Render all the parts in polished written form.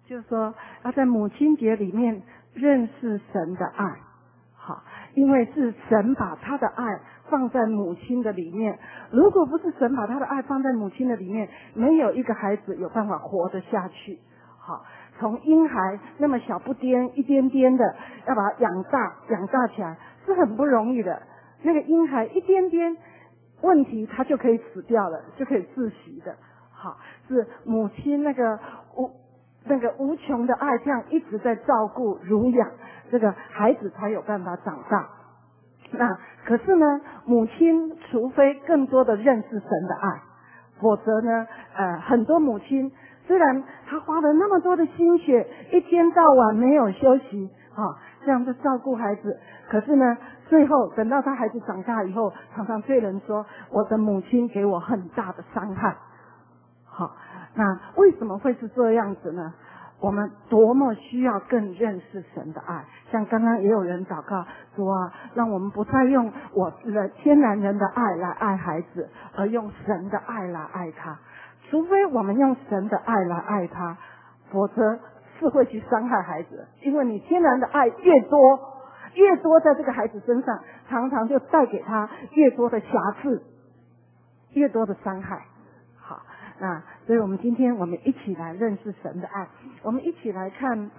就是说要在母亲节里面认识神的爱，好，因为是神把他的爱放在母亲的里面。如果不是神把他的爱放在母亲的里面，没有一个孩子有办法活得下去。好，从婴孩那么小不颠一颠颠的，要把它养大起来是很不容易的。那个婴孩一颠颠问题，他就可以死掉了，就可以窒息的。好，是母亲那个无穷的爱，这样一直在照顾乳养这个孩子，才有办法长大。那可是呢，母亲除非更多的认识神的爱，否则呢，很多母亲虽然她花了那么多的心血，一天到晚没有休息，这样子照顾孩子，可是呢，最后等到他孩子长大以后，常常对人说：“我的母亲给我很大的伤害。”好，那为什么会是这样子呢？我们多么需要更认识神的爱。像刚刚也有人祷告说啊，让我们不再用我的天然人的爱来爱孩子，而用神的爱来爱他。除非我们用神的爱来爱他，否则是会去伤害孩子。因为你天然的爱越多在这个孩子身上，常常就带给他越多的瑕疵，越多的伤害。好，那所以我们今天我们一起来认识神的爱。我们一起来看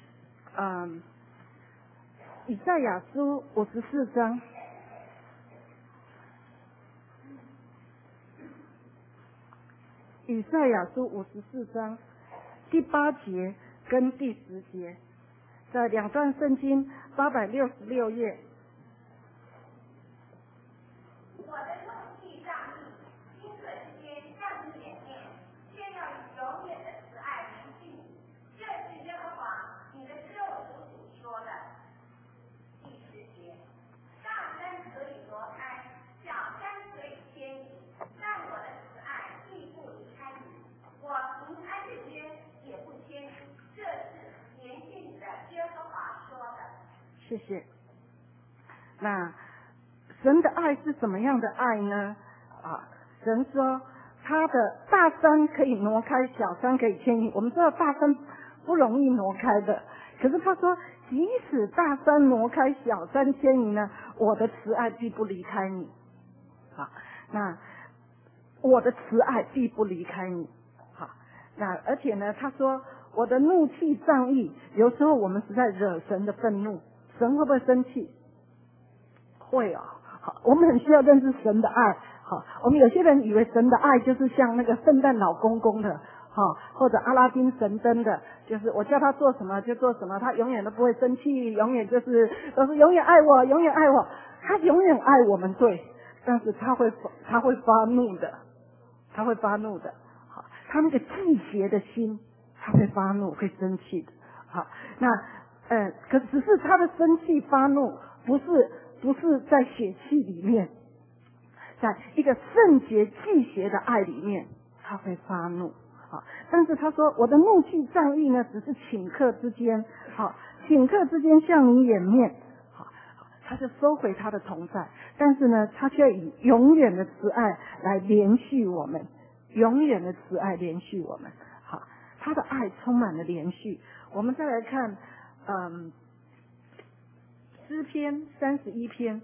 以赛亚书54章以赛亚书54章第8节跟第10节，在两段圣经866页。 我的怒气上逆，顷刻之间向你掩面，却要以永远的慈爱连续你。这是耶和华你的救赎主说的。第10节，大山可以挪开，小山可以迁移，但我的慈爱必不离开你，我平安的约也不迁移。这是连续你的耶和华说的。 谢谢。那神的爱是什么样的爱呢？神说他的大山可以挪开，小山可以迁移。我们知道大山不容易挪开的，可是他说即使大山挪开，小山迁移呢，我的慈爱必不离开你。好，那我的慈爱必不离开你。好，那而且呢，他说我的怒气仗义，有时候我们是在惹神的愤怒，神会不会生气？会哦。好，我们很需要认识神的爱。好，我们有些人以为神的爱就是像那个圣诞老公公的，或者阿拉丁神灯的，就是我叫他做什么就做什么，他永远都不会生气，永远都是永远爱我，永远爱我。他永远爱我们，对，但是他会发怒的，他会发怒的。好，他那个忌邪的心，他会发怒，会生气的。好，那可只是他的生气发怒不是在血气里面，在一个圣洁忌邪的爱里面，他会发怒。好，但是他说我的怒气仗义呢，只是顷刻之间，顷刻之间向你掩面。好，他就收回他的同在，但是呢，他却以永远的慈爱来连续我们，永远的慈爱连续我们。好，他的爱充满了连续。我们再来看诗篇31篇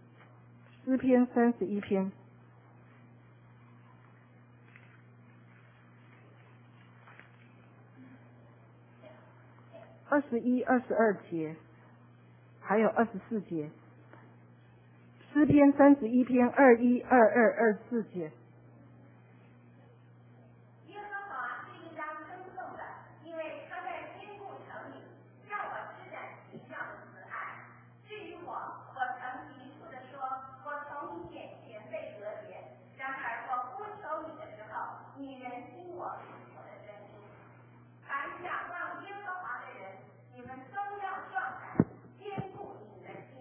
21、22节，还有24节。诗篇31篇21、22、24节。 耶和华是应当称颂的，因为他在坚固城里让我施展奇妙的慈爱。至于我曾急促地说，我从你眼前被隔绝。然而我呼求你的时候，你仍听我我的声音。凡仰望耶和华的人，你们都要壮胆，坚固你的心。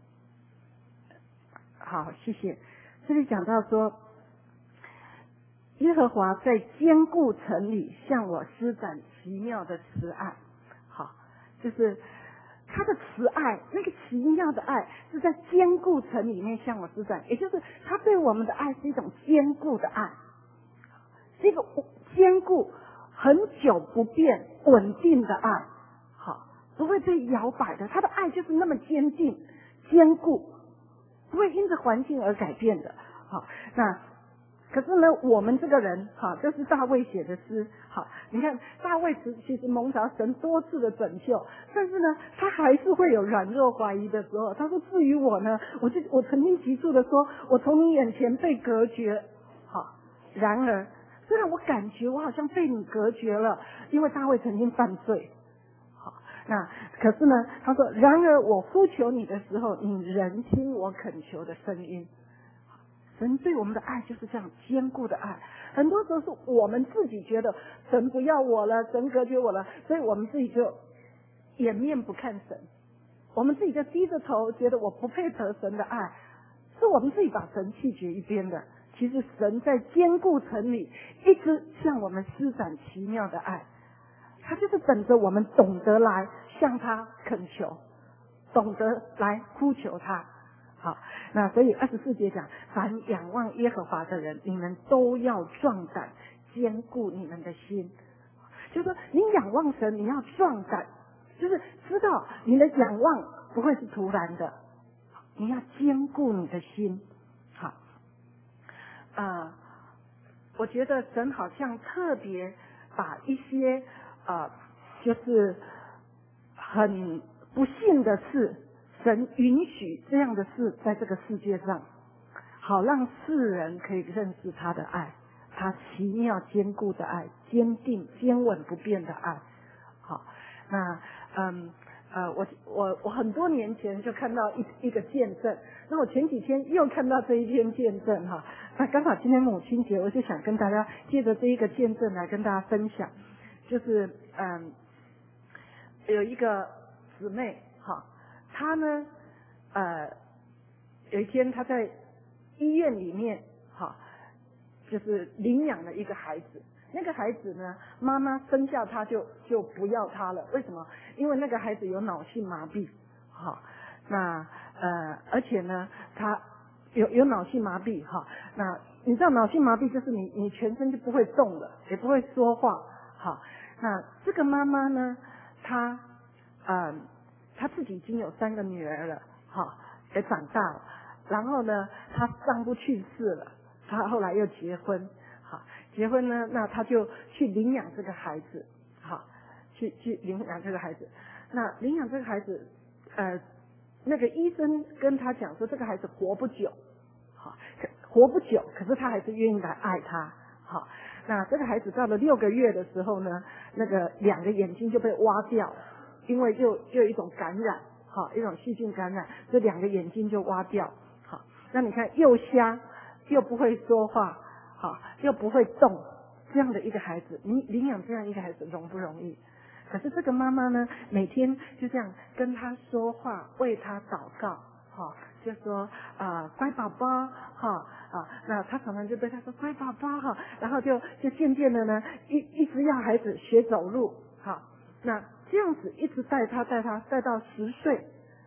好，谢谢。这里讲到说，耶和华在坚固城里向我施展奇妙的慈爱。好，就是他的慈爱，那个奇妙的爱是在坚固城里面向我施展，也就是他对我们的爱是一种坚固的爱，这个坚固很久不变、稳定的爱，好，不会被摇摆的。他的爱就是那么坚定、坚固，不会因着环境而改变的。好，那可是呢，我们这个人，哈，这是大卫写的诗，好，你看大卫其实蒙着神多次的拯救，但是呢，他还是会有软弱怀疑的时候。他说：“至于我呢，我曾经急促的说，我从你眼前被隔绝。”好，然而虽然我感觉我好像被你隔绝了，因为大卫曾经犯罪。好，那可是呢，他说：“然而我呼求你的时候，你仍听我恳求的声音。”神对我们的爱就是这样坚固的爱，很多时候是我们自己觉得神不要我了，神隔绝我了，所以我们自己就掩面不看神，我们自己就低着头，觉得我不配得神的爱，是我们自己把神弃绝一边的。其实神在坚固城里一直向我们施展奇妙的爱，他就是等着我们懂得来向他恳求，懂得来呼求他。好，那所以24节讲，凡仰望耶和华的人，你们都要壮胆，坚固你们的心。就是说，你仰望神，你要壮胆，就是知道你的仰望不会是突然的，你要坚固你的心。好，我觉得神好像特别把一些就是很不幸的事，神允许这样的事在这个世界上，好让世人可以认识他的爱，他奇妙坚固的爱，坚定坚稳不变的爱。好，那我很多年前就看到一个见证，那我前几天又看到这一篇见证哈，那刚好今天母亲节，我就想跟大家借着这一个见证来跟大家分享，就是有一个姊妹哈，她呢有一天她在医院里面哈，就是领养了一个孩子。那个孩子呢，妈妈生下他就不要他了，为什么？因为那个孩子有脑性麻痹，好，那而且呢，他有脑性麻痹哈，那你知道脑性麻痹就是你全身就不会动了，也不会说话，好，那这个妈妈呢，她自己已经有3个女儿了，好，也长大了，然后呢，她丈夫去世了，她后来又结婚。结婚呢，那他就去领养这个孩子，好，去领养这个孩子。那领养这个孩子，那个医生跟他讲说，这个孩子活不久，好，活不久，可是他还是愿意来爱他，好。那这个孩子到了6个月的时候呢，那个2个眼睛就被挖掉，因为就有一种感染，好，一种细菌感染，这2个眼睛就挖掉，好。那你看又瞎又不会说话。好，又不会动，这样的一个孩子，你领养这样一个孩子容不容易？可是这个妈妈呢，每天就这样跟他说话，为他祷告，好，就说乖宝宝，哈那他常常就对他说乖宝宝哈，然后就渐渐的呢，一直要孩子学走路，好，那这样子一直带他带到10岁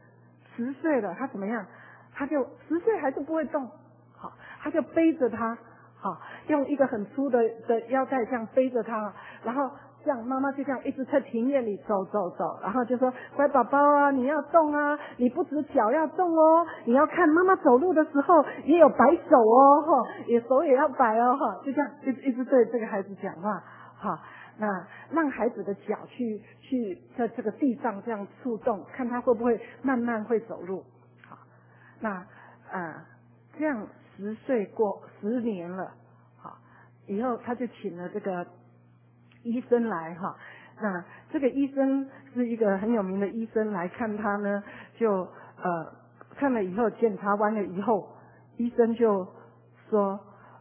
，10岁了，他怎么样？他就10岁还是不会动，好，他就背着他。好，用一个很粗的腰带这样背着他，然后这样妈妈就这样一直在庭院里走，然后就说乖宝宝啊，你要动啊，你不止脚要动哦，你要看妈妈走路的时候也有摆手哦，哈，手也要摆哦，哈，就这样一直对这个孩子讲话，哈，那让孩子的脚去在这个地上这样触动，看他会不会慢慢会走路，好，那这样。10岁过10年了，好，以后他就请了这个医生来哈，那这个医生是一个很有名的医生来看他呢，就看了以后检查完了以后，医生就说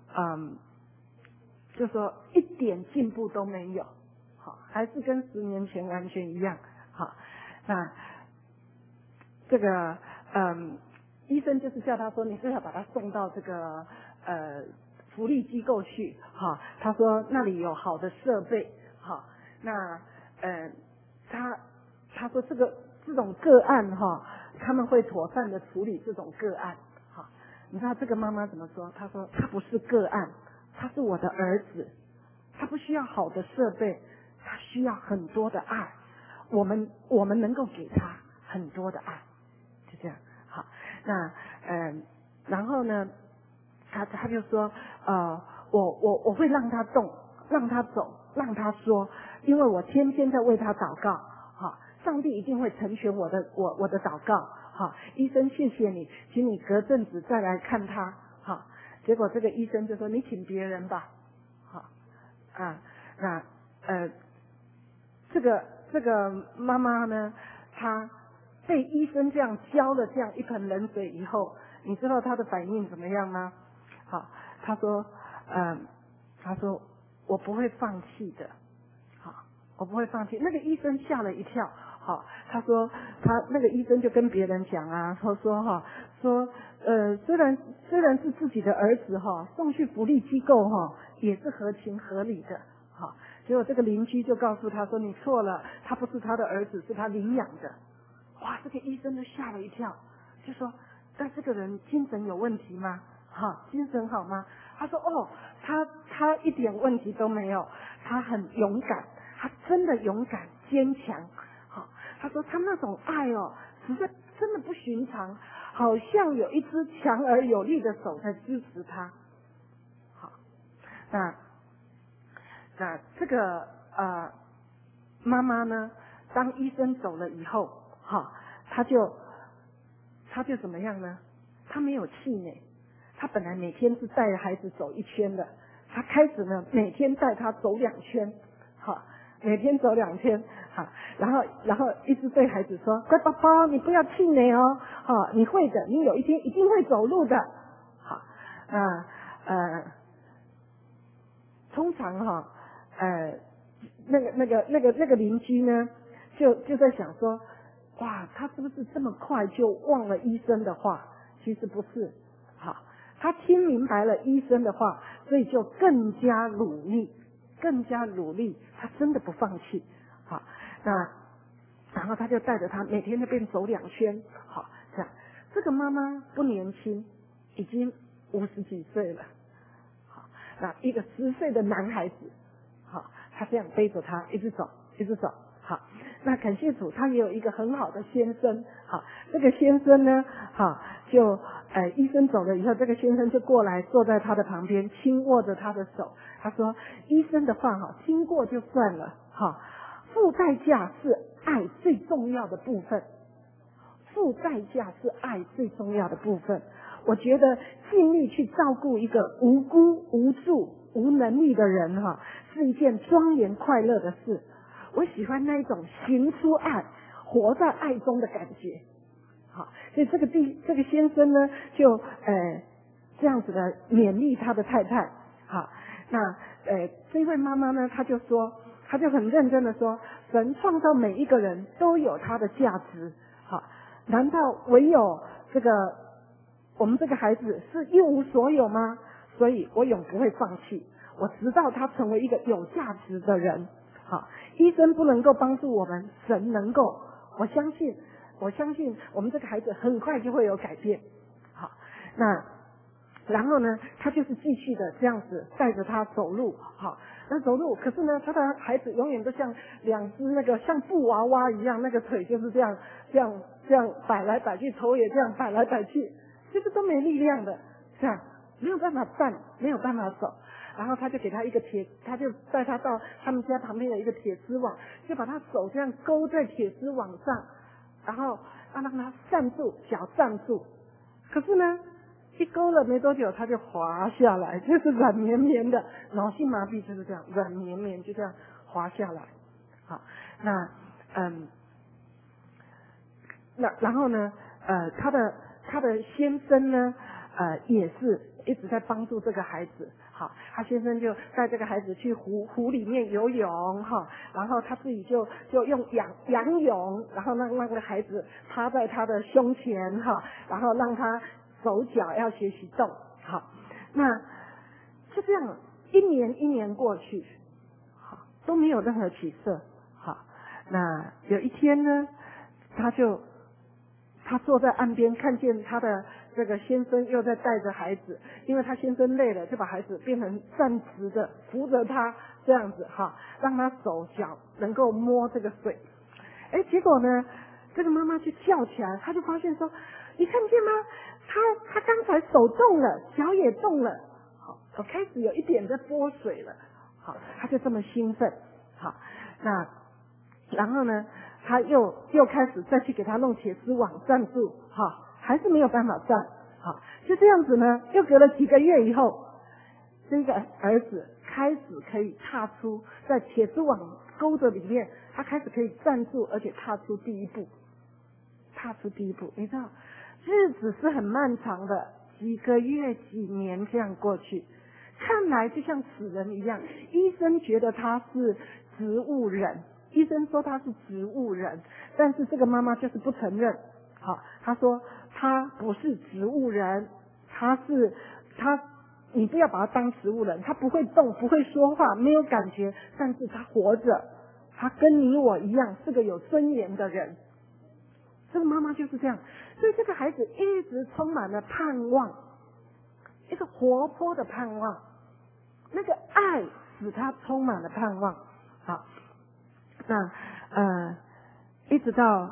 就说一点进步都没有，好，还是跟10年前完全一样，好，那这个医生就是叫他说，你最好把他送到这个福利机构去，哈，他说那里有好的设备，好，那他说这种个案哈，他们会妥善的处理这种个案，好，你知道这个妈妈怎么说？她说他不是个案，他是我的儿子， 他不需要好的设备，他需要很多的爱。我们能够给他很多的爱，就这样。好，那然后呢，他就说，我会让他动，让他走，让他说，因为我天天在为他祷告，好，上帝一定会成全我的祷告，好，医生谢谢你，请你隔阵子再来看他，好，结果这个医生就说你请别人吧，好，那这个妈妈呢，她被医生这样浇了这样一盆冷水以后，你知道她的反应怎么样吗？好，她说我不会放弃的，好，我不会放弃。那个医生吓了一跳，好，他说那个医生就跟别人讲啊，说虽然是自己的儿子送去福利机构也是合情合理的，好。结果这个邻居就告诉他说：“你错了，他不是他的儿子，是他领养的。”哇，这个医生就吓了一跳，就说：“但这个人精神有问题吗？精神好吗？”他说：“哦，他一点问题都没有，他很勇敢，他真的勇敢坚强。好，他说他那种爱实在真的不寻常，好像有一只强而有力的手在支持他。”好，那这个妈妈呢，当医生走了以后，她就怎么样呢？她没有气馁，她本来每天是带着孩子走1圈的，她开始呢每天带他走2圈，每天走2圈，然后一直对孩子说：“乖宝宝，你不要气馁哦，你会的，你有一天一定会走路的。”好，通常那个邻居呢，就在想说，哇，他是不是这么快就忘了医生的话？其实不是，好，他听明白了医生的话，所以就更加努力，他真的不放弃，好，然后他就带着他每天那边走2圈，好，这样，这个妈妈不年轻，已经50几岁了，好，那一个10岁的男孩子。好，他这样背着他一直走，好，那感谢主，他也有一个很好的先生，好，这个先生呢，就医生走了以后，这个先生就过来坐在他的旁边，轻握着他的手，他说：“医生的话听过就算了，付代价是爱最重要的部分，我觉得尽力去照顾一个无辜、无助、无能力的人是一件庄严快乐的事。我喜欢那一种行出爱、活在爱中的感觉。”好，所以这个先生呢，就这样子的勉励他的太太。好，那这位妈妈呢，她就很认真的说，神创造每一个人都有他的价值。好，难道唯有我们这个孩子是一无所有吗？所以我永不会放弃，我直到他成为一个有价值的人。好，医生不能够帮助我们，神能够。我相信我们这个孩子很快就会有改变。好，然后呢，他就是继续的这样子带着他走路。好，那走路，可是呢，他的孩子永远都像2只那个像布娃娃一样，那个腿就是这样摆来摆去，头也这样摆来摆去，就是都没力量的，这样没有办法站，没有办法走。然后他就给他一个他就带他到他们家旁边的一个铁丝网，就把他手这样勾在铁丝网上，然后让他站住，脚站住。可是呢，一勾了没多久，他就滑下来，就是软绵绵的，脑性麻痹就是这样，软绵绵就这样滑下来。好，然后呢，他的先生呢，也是一直在帮助这个孩子。好，他先生就带这个孩子去湖里面游泳然后他自己就用仰泳，然后让那个孩子趴在他的胸前然后让他手脚要学习动。好，那就这样一年过去，好，都没有任何起色。好，那有一天呢，他坐在岸边，看见他的这个先生又在带着孩子，因为他先生累了，就把孩子变成站直的，扶着他这样子哈，让他手脚能够摸这个水。结果呢，这个妈妈就叫起来，她就发现说，你看见吗？他刚才手动了，脚也动了，好，我开始有一点在拨水了，好，他就这么兴奋，好，那然后呢，他又开始再去给他弄铁丝网站住，好，还是没有办法站，好，就这样子呢，又隔了几个月以后，这个儿子开始可以踏出在铁丝网钩的里面，他开始可以站住，而且踏出第一步，你知道，日子是很漫长的，几个月、几年这样过去，看来就像死人一样。医生觉得他是植物人，医生说他是植物人，但是这个妈妈就是不承认。好，她说他不是植物人，你不要把他当植物人，他不会动，不会说话，没有感觉，但是他活着，他跟你我一样是个有尊严的人。这个妈妈就是这样，所以这个孩子一直充满了盼望，一个活泼的盼望，那个爱使他充满了盼望。好，那一直到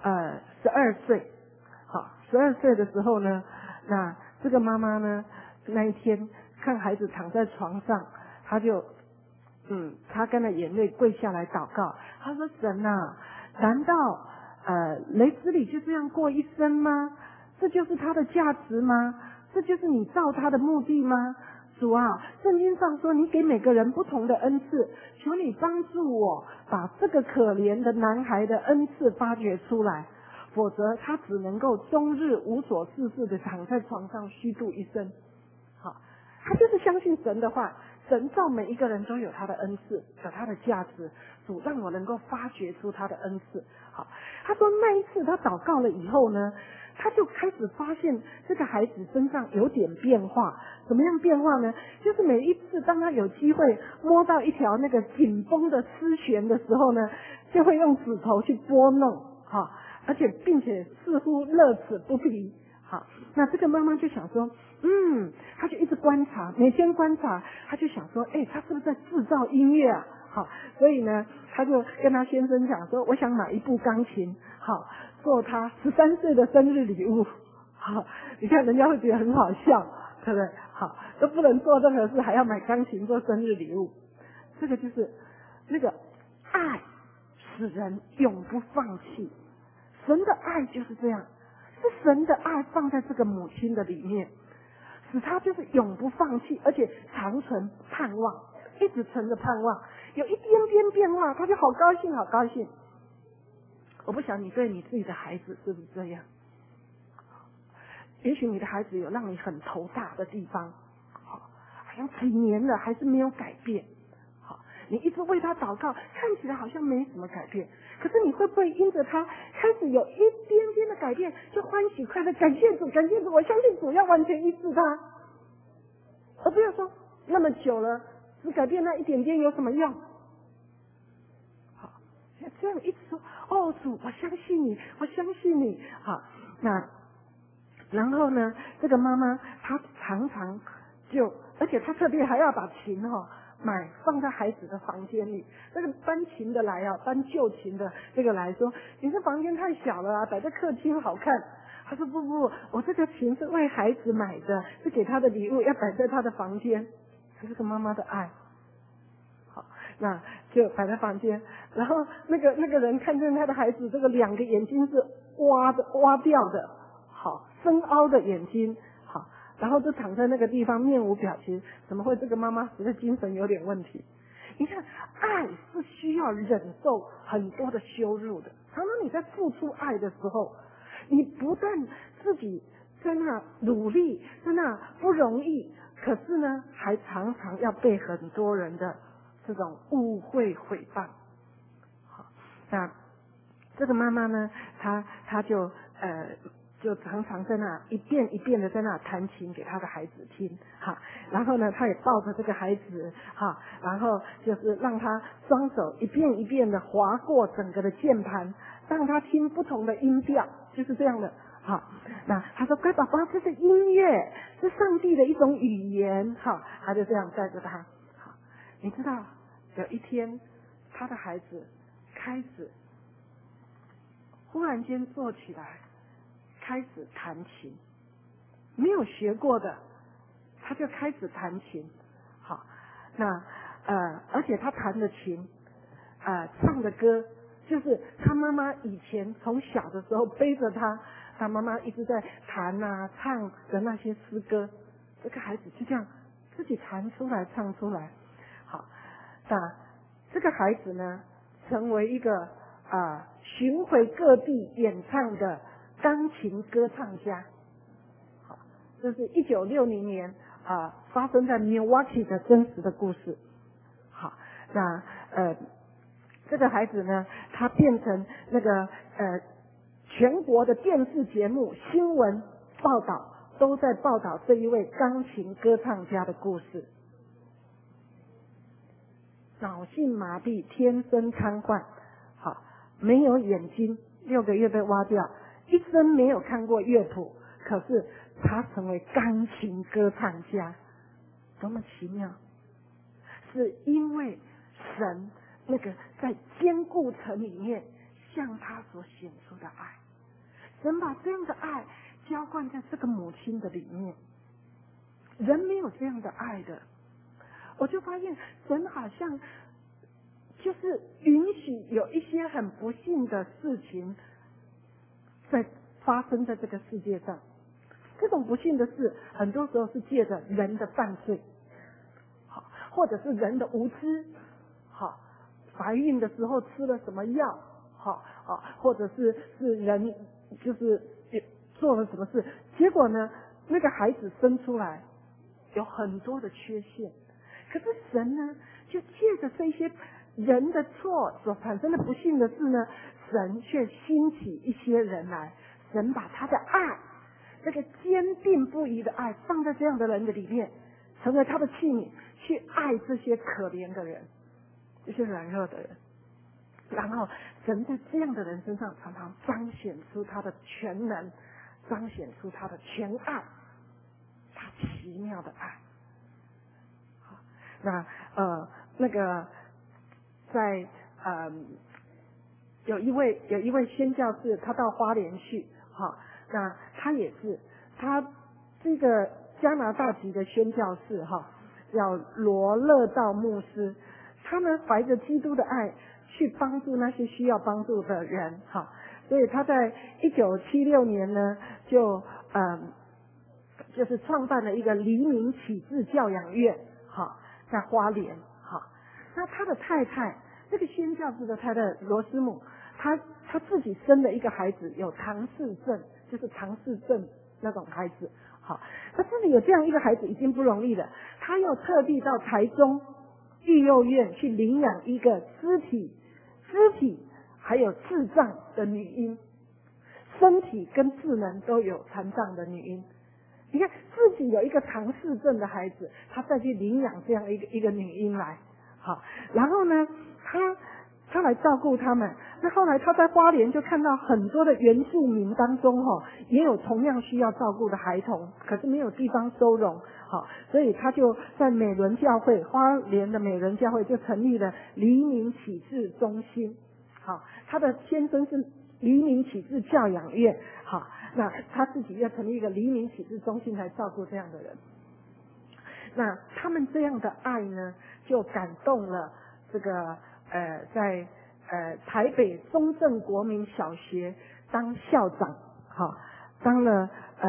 12岁，好，12岁的时候呢，那这个妈妈呢，那一天看孩子躺在床上，她就擦干了眼泪，跪下来祷告。她说：“神啊，难道雷斯里就这样过一生吗？这就是他的价值吗？这就是你造他的目的吗？主啊，圣经上说你给每个人不同的恩赐，求你帮助我把这个可怜的男孩的恩赐发掘出来，否则他只能够终日无所事事的躺在床上虚度一生。”好，他就是相信神的话，神造每一个人都有他的恩赐，有他的价值，主让我能够发掘出他的恩赐。好，他说那一次他祷告了以后呢，他就开始发现这个孩子身上有点变化。怎么样变化呢？就是每一次当他有机会摸到一条那个紧绷的丝弦的时候呢，就会用指头去拨弄，好，而且并且似乎乐此不疲。好，那这个妈妈就想说，他就一直观察，每天观察，他就想说，他是不是在制造音乐啊？好，所以呢，他就跟他先生讲说，我想买一部钢琴，好，做他13岁的生日礼物。好，你看人家会觉得很好笑，对不对？好，都不能做任何事，还要买钢琴做生日礼物，这个就是那个爱使人永不放弃。神的爱就是这样，是神的爱放在这个母亲的里面，使他就是永不放弃，而且长存盼望，一直存着盼望，有一点点变化，他就好高兴，好高兴。我不晓得你对你自己的孩子是不是这样？也许你的孩子有让你很头大的地方，好像几年了还是没有改变，好，你一直为他祷告，看起来好像没什么改变，可是你会不会因着他开始有一点点的改变，就欢喜快乐，感谢主，感谢主，我相信主要完全医治他，而不要说那么久了只改变那一点点有什么用？好，这样一直说，哦主，我相信你，我相信你。好，那然后呢，这个妈妈她常常就，而且她特别还要把琴放在孩子的房间里。这个搬琴的来搬旧琴的这个来说，你这房间太小了啊，摆在客厅好看。他说不，我这个琴是为孩子买的，是给他的礼物，要摆在他的房间。这是个妈妈的爱。好，那就摆在房间。然后那个人看见他的孩子这个2个眼睛是挖掉的，好深凹的眼睛，好，然后就躺在那个地方面无表情，怎么会这个妈妈实在精神有点问题？你看，爱是需要忍受很多的羞辱的。常常你在付出爱的时候，你不但自己在那努力，在那不容易，可是呢，还常常要被很多人的这种误会诽谤。好，那这个妈妈呢，她就常常在那一遍一遍的在那弹琴给她的孩子听，哈，然后呢，她也抱着这个孩子，哈，然后就是让他双手一遍一遍的划过整个的键盘，让他听不同的音调，就是这样的，好，那他说乖宝宝，这是音乐，是上帝的一种语言，哈，他就这样带着他，好，你知道有一天，他的孩子开始忽然间坐起来，开始弹琴，没有学过的，他就开始弹琴。好，那而且他弹的琴，唱的歌，就是他妈妈以前从小的时候背着他妈妈一直在弹啊唱的那些诗歌，这个孩子就这样自己弹出来唱出来。好，那这个孩子呢，成为一个巡回各地演唱的钢琴歌唱家。好，这是1960年发生在 Milwaukee 的真实的故事。好，那这个孩子呢，他变成那个全国的电视节目、新闻报道都在报道这一位钢琴歌唱家的故事。脑性麻痹，天生瘫痪，好，没有眼睛，6个月被挖掉，一生没有看过乐谱，可是他成为钢琴歌唱家，多么奇妙！是因为神那个在坚固城里面向他所显出的爱，神把这样的爱浇灌在这个母亲的里面，人没有这样的爱的。我就发现神好像就是允许有一些很不幸的事情在发生在这个世界上。这种不幸的事很多时候是借着人的犯罪，好，或者是人的无知，好，怀孕的时候吃了什么药，好，或者是人就是做了什么事，结果呢那个孩子生出来有很多的缺陷。可是神呢，就借着这些人的错所产生的不幸的事呢，神却兴起一些人来，神把他的爱，这个坚定不移的爱放在这样的人的里面，成为他的器皿，去爱这些可怜的人，这些软弱的人。然后神在这样的人身上常常彰显出他的全能，彰显出他的全爱，他奇妙的爱。那那个在有一位宣教士，他到花莲去，好，那他也是他这个加拿大籍的宣教士哈，叫罗勒道牧师，他们怀着基督的爱去帮助那些需要帮助的人哈，所以他在1976年呢就是创办了一个黎明启智教养院，好，在花莲，好，那他的太太，这个宣教士的太太罗斯姆，他自己生了一个孩子，有唐氏症，就是唐氏症那种孩子，好，他自己有这样一个孩子已经不容易了，他又特地到台中育幼院去领养一个肢体还有智障的女婴，身体跟智能都有残障的女婴。你看自己有一个唐氏症的孩子，他再去领养这样一个女婴来，好，然后呢，他来照顾他们。那后来他在花莲就看到很多的原住民当中也有同样需要照顾的孩童，可是没有地方收容，好，所以他就在美伦教会，花莲的美伦教会就成立了黎明启智中心，好，他的先生是黎明启智教养院，好，那他自己要成立一个黎明启智中心来照顾这样的人。那他们这样的爱呢，就感动了这个在台北中正国民小学当校长，好，当了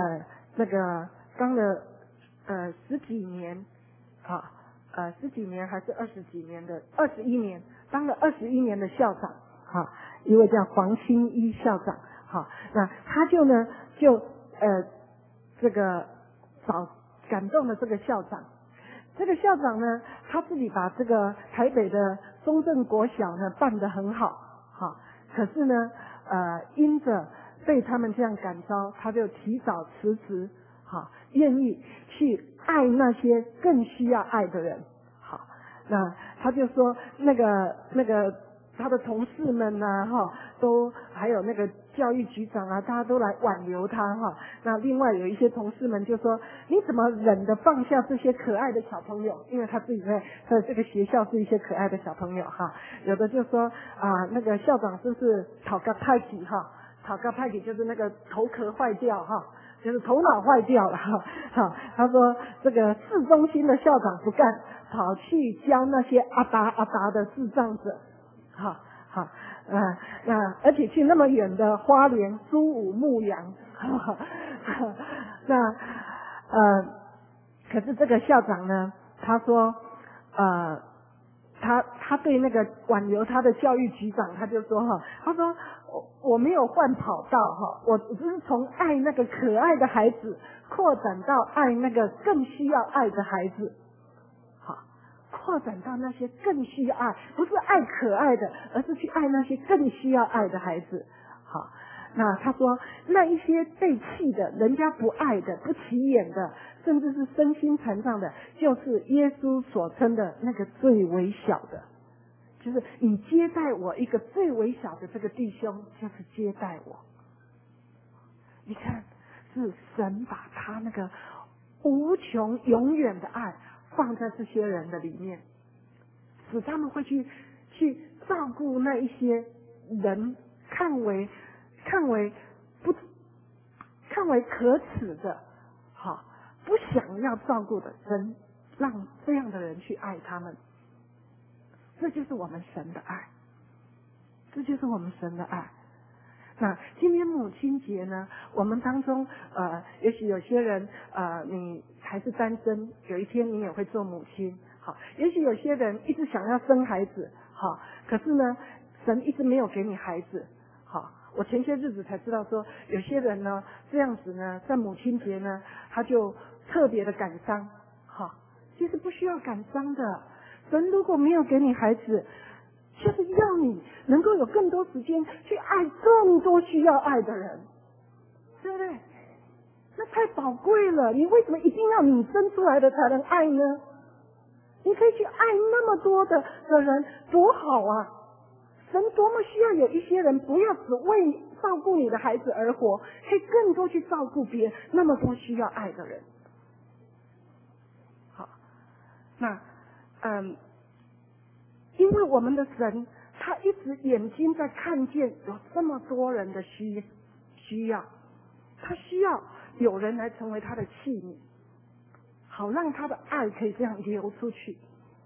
十几年，好，10几年还是20几年的21年，当了21年的校长，好，一位叫黄清一校长，好，那他就呢这个感动了这个校长。这个校长呢，他自己把这个台北的中正国小呢办得很好，好，可是呢，因着被他们这样感召，他就提早辞职，好，愿意去爱那些更需要爱的人，好，那他就说那个他的同事们呐，都还有那个教育局长啊，大家都来挽留他哈。那另外有一些同事们就说：“你怎么忍得放下这些可爱的小朋友？”因为他自己在这个学校是一些可爱的小朋友哈。有的就说那个校长是不是讨个派系哈？讨个派系就是那个头壳坏掉哈。就是头脑坏掉了哈，他说这个市中心的校长不干，跑去教那些阿达的智障者，那而且去那么远的花莲、苏武、牧羊，那可是这个校长呢，他说他对那个挽留他的教育局长，他就说他说我没有换跑道我只是从爱那个可爱的孩子扩展到爱那个更需要爱的孩子，扩展到那些更需要爱，不是爱可爱的，而是去爱那些更需要爱的孩子。好，那他说那一些被弃的，人家不爱的，不起眼的，甚至是身心残障的，就是耶稣所称的那个最微小的。就是你接待我一个最微小的这个弟兄，就是接待我。你看，是神把他那个无穷永远的爱放在这些人的里面，使他们会去照顾那一些人看为可耻的，不想要照顾的人，让这样的人去爱他们。这就是我们神的爱，这就是我们神的爱。那今天母亲节呢，我们当中也许有些人你还是单身，有一天你也会做母亲，也许有些人一直想要生孩子，可是呢神一直没有给你孩子，我前些日子才知道说，有些人呢这样子呢，在母亲节呢他就特别的感伤，其实不需要感伤的。神如果没有给你孩子，就是要你能够有更多时间去爱更多需要爱的人，对不对？那太宝贵了，你为什么一定要你生出来的才能爱呢？你可以去爱那么多的人，多好啊！神多么需要有一些人，不要只为照顾你的孩子而活，可以更多去照顾别人那么多需要爱的人。好，那因为我们的神，他一直眼睛在看见有这么多人的需要，他需要有人来成为他的器皿，好让他的爱可以这样流出去。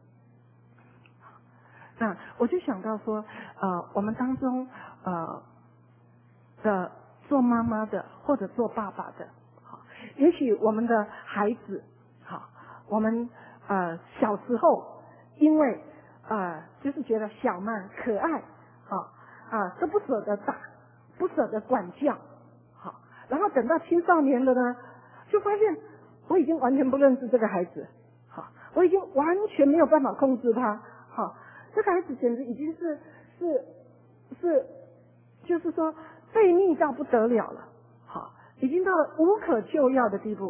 那我就想到说，我们当中的做妈妈的或者做爸爸的，也许我们的孩子，我们小时候因为就是觉得小嘛可爱，都不舍得打，不舍得管教，然后等到青少年了呢，就发现我已经完全不认识这个孩子，我已经完全没有办法控制他，这个孩子简直已经是就是说悖逆到不得了了，已经到了无可救药的地步。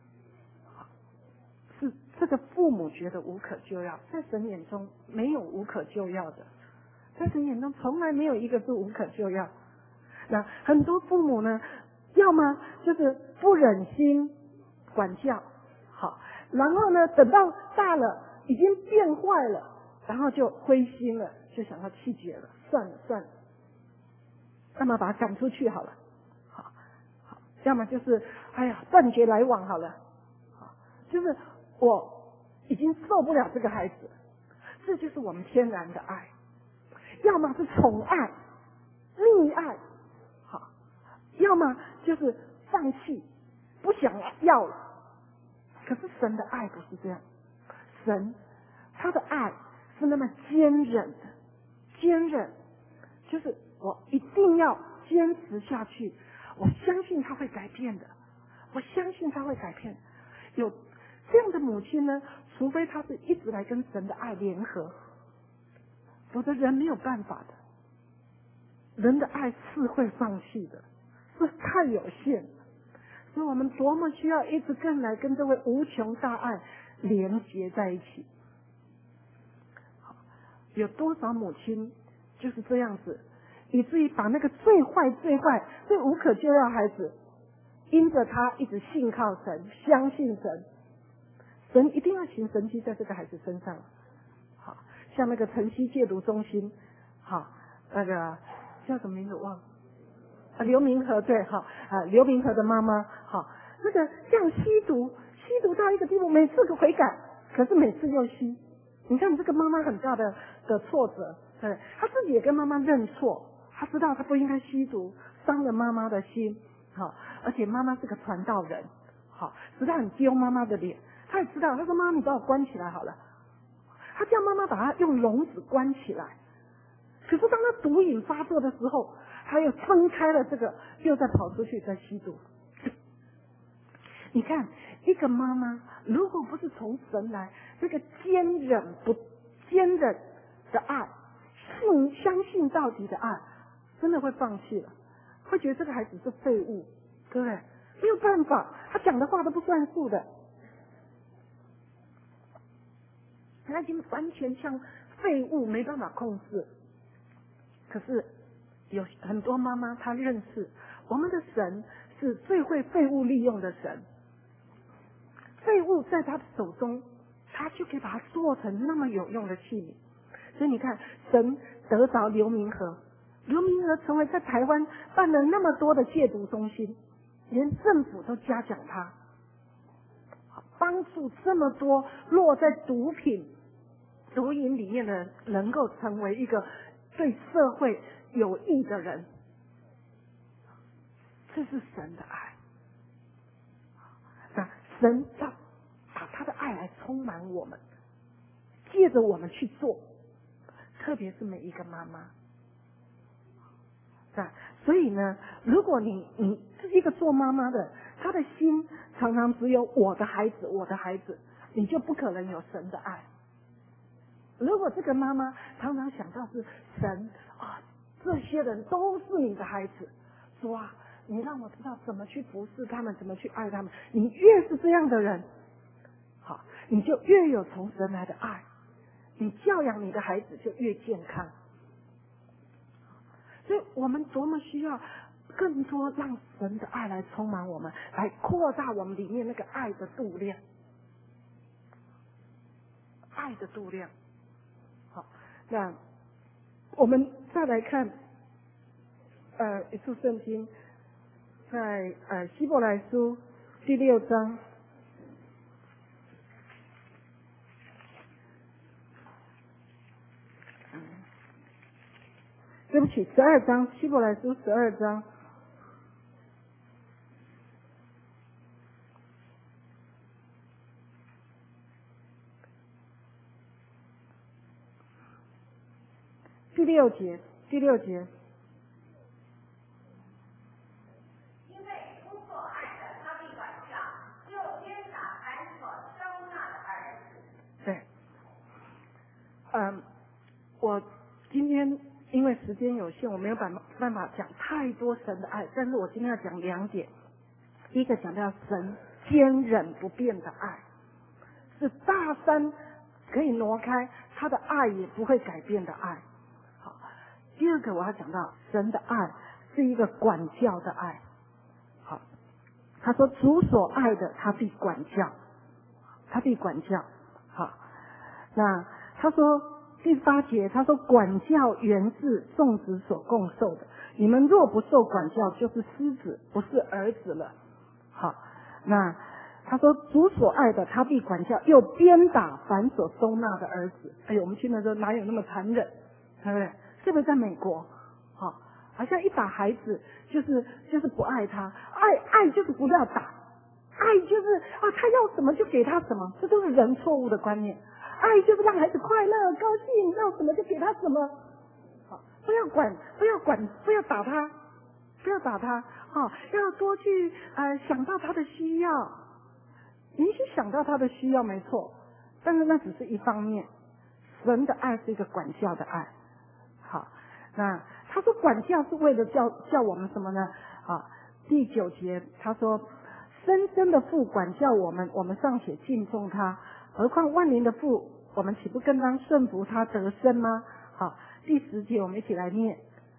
是这个父母觉得无可救药，在神眼中没有无可救药的，在神眼中从来没有一个是无可救药。那很多父母呢，要么就是不忍心管教，然后呢等到大了已经变坏了，然后就灰心了，就想要气绝了，算了，那么把他赶出去好了，要么就是断绝来往好了，就是我已经受不了这个孩子，这就是我们天然的爱。要么是宠爱、溺爱，要么就是放弃，不想要了。可是神的爱不是这样，神他的爱是那么坚忍，就是我一定要坚持下去，我相信他会改变的，有这样的母亲呢，除非她是一直来跟神的爱联合，否则人没有办法的。人的爱是会放弃的，是太有限，所以我们多么需要一直来跟这位无穷大爱连结在一起。有多少母亲就是这样子，以至于把那个最坏、最无可救药的孩子，因着他一直信靠神，相信神，神一定要行神迹在这个孩子身上。好，像那个晨曦戒毒中心，好，那个叫什么名字忘了。刘明和对哈刘明和的妈妈好，那个这样吸毒到一个地步，每次都悔改，可是每次又吸。你看这个妈妈很大的挫折，对，她自己也跟妈妈认错，她知道她不应该吸毒，伤了妈妈的心，好，而且妈妈是个传道人，好，实在很丢妈妈的脸，她也知道，她说妈，你把我关起来好了，她叫妈妈把她用笼子关起来。可是当她毒瘾发作的时候，他又分开了这个，又再跑出去再吸毒。你看，一个妈妈如果不是从神来，这个坚忍的爱，相信到底的爱，真的会放弃了，会觉得这个孩子是废物，对不对？没有办法，他讲的话都不算数的，他已经完全像废物，没办法控制。可是有很多妈妈她认识我们的神是最会废物利用的神，废物在他的手中，他就可以把它做成那么有用的器皿。所以你看，神得着刘明和成为在台湾办了那么多的戒毒中心，连政府都嘉奖他，帮助这么多落在毒瘾里面的人能够成为一个对社会有益的人，这是神的爱。那神要把他的爱来充满我们，借着我们去做，特别是每一个妈妈。所以呢，如果你是一个做妈妈的，她的心常常只有我的孩子，你就不可能有神的爱。如果这个妈妈常常想到是神啊，这些人都是你的孩子，主啊，你让我知道怎么去服侍他们，怎么去爱他们。你越是这样的人，好，你就越有从神来的爱，你教养你的孩子就越健康。所以我们多么需要更多让神的爱来充满我们，来扩大我们里面那个爱的度量，爱的度量。好，那我们再来看一处圣经，在希伯来书第6章。对不起，12章，希伯来书12章。第六节。 因为无所爱的他必管教，又鞭打凡所收纳的儿子。 对，我今天因为时间有限，我没有办法讲太多神的爱，但是我今天要讲2点。第一个讲到神坚忍不变的爱，是大山可以挪开，他的爱也不会改变的爱。好，第二个我要讲到神的爱是一个管教的爱。好，他说主所爱的他必管教，好，那他说第8节，他说管教原是众子所共受的，你们若不受管教，就是失子，不是儿子了。好，那他说主所爱的他必管教，又鞭打凡所收纳的儿子。哎呦，我们听了说哪有那么残忍，对不对？是不是在美国？好，好像一打孩子就是不爱他，爱就是不要打，爱就是他要什么就给他什么，这都是人错误的观念。爱就是让孩子快乐高兴，要什么就给他什么，好，不要打他，要多去想到他的需要。你去想到他的需要没错，但是那只是一方面，神的爱是一个管教的爱。好，那他说管教是为了叫我们什么呢？第9节他说深深的父管教我们，我们尚且敬重他，何况万灵的父，我们岂不更当顺服他得生吗？好， 第10节我们一起来念。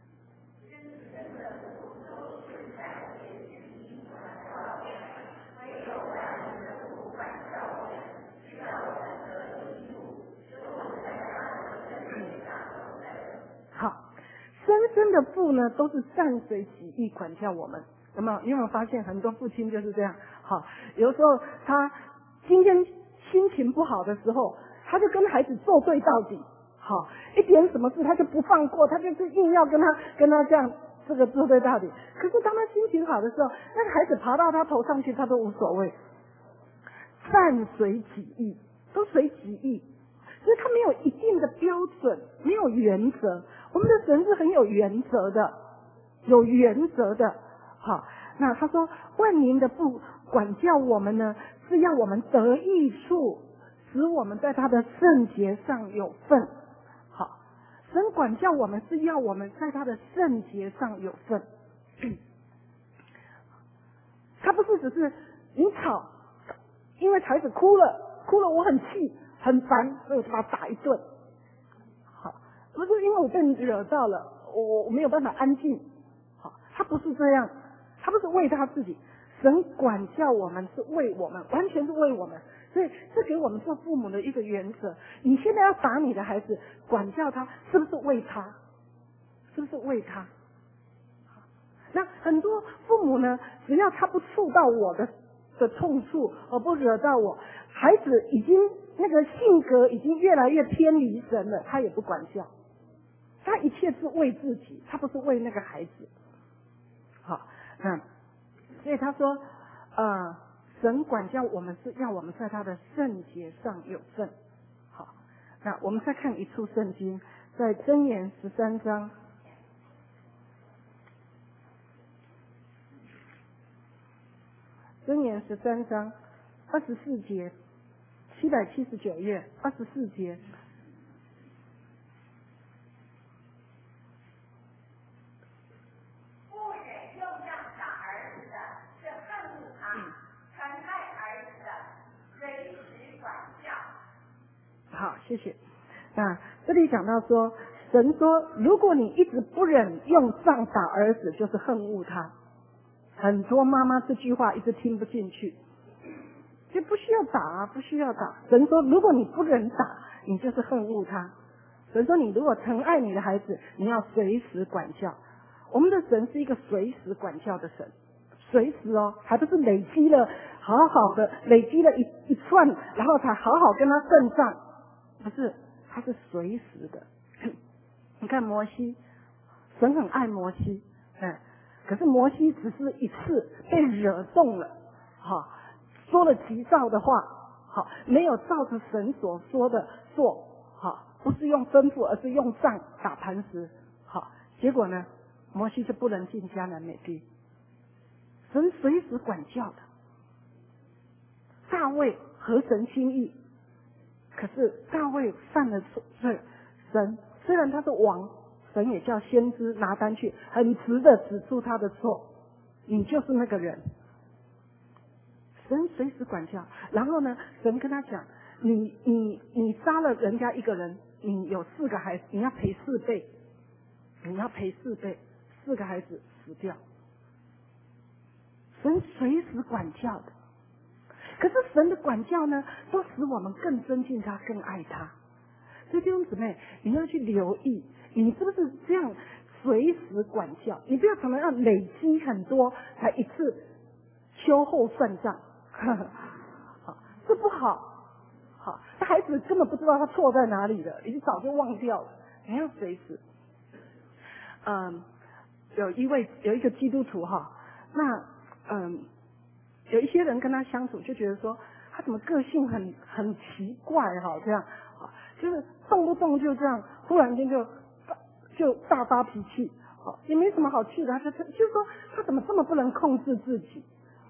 好，生生的父呢，都是善随己意管教我们。有没有？你有没有发现很多父亲就是这样？好，有的时候他今天心情不好的时候，他就跟孩子作对到底。好，一点什么事他就不放过，他就是硬要跟他这样这个作对到底。可是当他心情好的时候，那个孩子爬到他头上去，他都无所谓。善随己意，都随己意，所以他没有一定的标准，没有原则。我们的神是很有原则的，有原则的。好，那他说万民的父管教我们呢，是要我们得益处，使我们在他的圣洁上有份。好，神管教我们是要我们在他的圣洁上有份。他不是只是你吵，因为孩子哭了我很气很烦，所以我就把他打一顿。好，不是因为我被你惹到了，我没有办法安静。好，他不是这样，他不是为他自己。神管教我们是为我们，完全是为我们，所以这给我们做父母的一个原则。你现在要打你的孩子，管教他，是不是为他？是不是为他？那很多父母呢，只要他不触到我的痛处，而不惹到我，孩子已经那个性格已经越来越偏离神了，他也不管教，他一切是为自己，他不是为那个孩子。好，所以他说，神管教我们是要我们在他的圣洁上有份。好，那我们再看一处圣经，在箴言13章。箴言13章24节，779页24节。 不忍用杖打儿子的，是恨恶他；疼爱儿子的，随时管教。 好，谢谢。那这里讲到说，神说，如果你一直不忍用杖打儿子，就是恨恶他。很多妈妈这句话一直听不进去，就不需要打啊，不需要打。神说，如果你不忍打，你就是恨恶他。神说，你如果疼爱你的孩子，你要随时管教。我们的神是一个随时管教的神，随时哦，还不是累积了好好的累积了一串，然后才好好跟他算账，不是，他是随时的。你看摩西，神很爱摩西，可是摩西只是一次被惹动了，说了急躁的话，没有照着神所说的做，不是用吩咐，而是用杖打磐石，结果呢，摩西就不能进迦南美地。神随时管教的。大卫合神心意，可是大卫犯了罪，神虽然他是王，神也叫先知拿单去很直的指出他的错，你就是那个人。神随时管教，然后呢，神跟他讲，你杀了人家一个人，你有4个孩子，你要赔4倍，你要赔4倍，4个孩子死掉。神随时管教的，可是神的管教呢，都使我们更尊敬他，更爱他。所以弟兄姊妹，你要去留意，你是不是这样随时管教？你不要常常要累积很多，才一次秋后算账，这不好。好，他孩子根本不知道他错在哪里了，已经早就忘掉了。你要随时。有一个基督徒有一些人跟他相处，就觉得说他怎么个性很奇怪这样，就是动不动就这样，忽然间就大发脾气，也没什么好气的，就是说他怎么这么不能控制自己，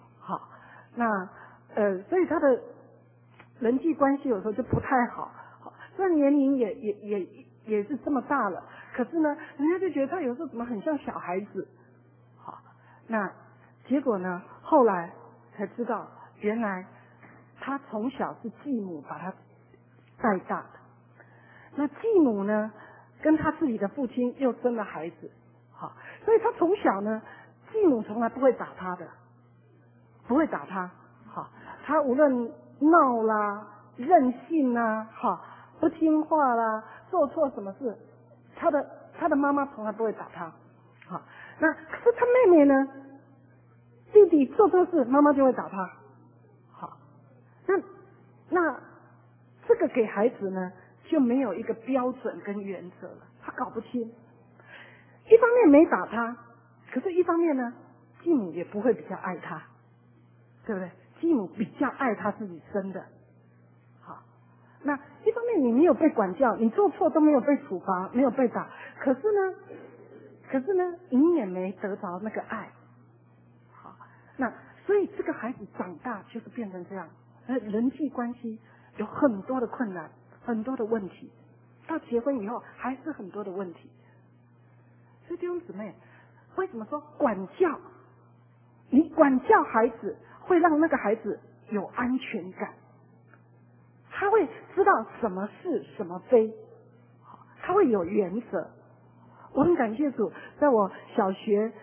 所以他的人际关系有时候就不太好，虽然年龄也是这么大了，可是呢，人家就觉得他有时候怎么很像小孩子，那结果呢，后来才知道，原来他从小是继母把他带大的。那继母呢， 跟他自己的父亲又生了孩子，好，所以他从小呢，继母从来不会打他的，不会打他，好，他无论闹啦、任性啦，好，不听话啦，做错什么事，他的妈妈从来不会打他，好，那可是他妹妹呢，弟弟做错事，妈妈就会打他，好，那这个给孩子呢，就没有一个标准跟原则了，他搞不清。一方面没打他，可是一方面呢，继母也不会比较爱他，对不对？继母比较爱他自己生的。好，那一方面你没有被管教，你做错都没有被处罚，没有被打，可是呢，你也没得着那个爱。好，那所以这个孩子长大就是变成这样，人际关系有很多的困难，很多的问题，到结婚以后还是很多的问题。所以弟兄姊妹，为什么说管教？你管教孩子，会让那个孩子有安全感，他会知道什么是什么非，他会有原则。我很感谢主，在我小学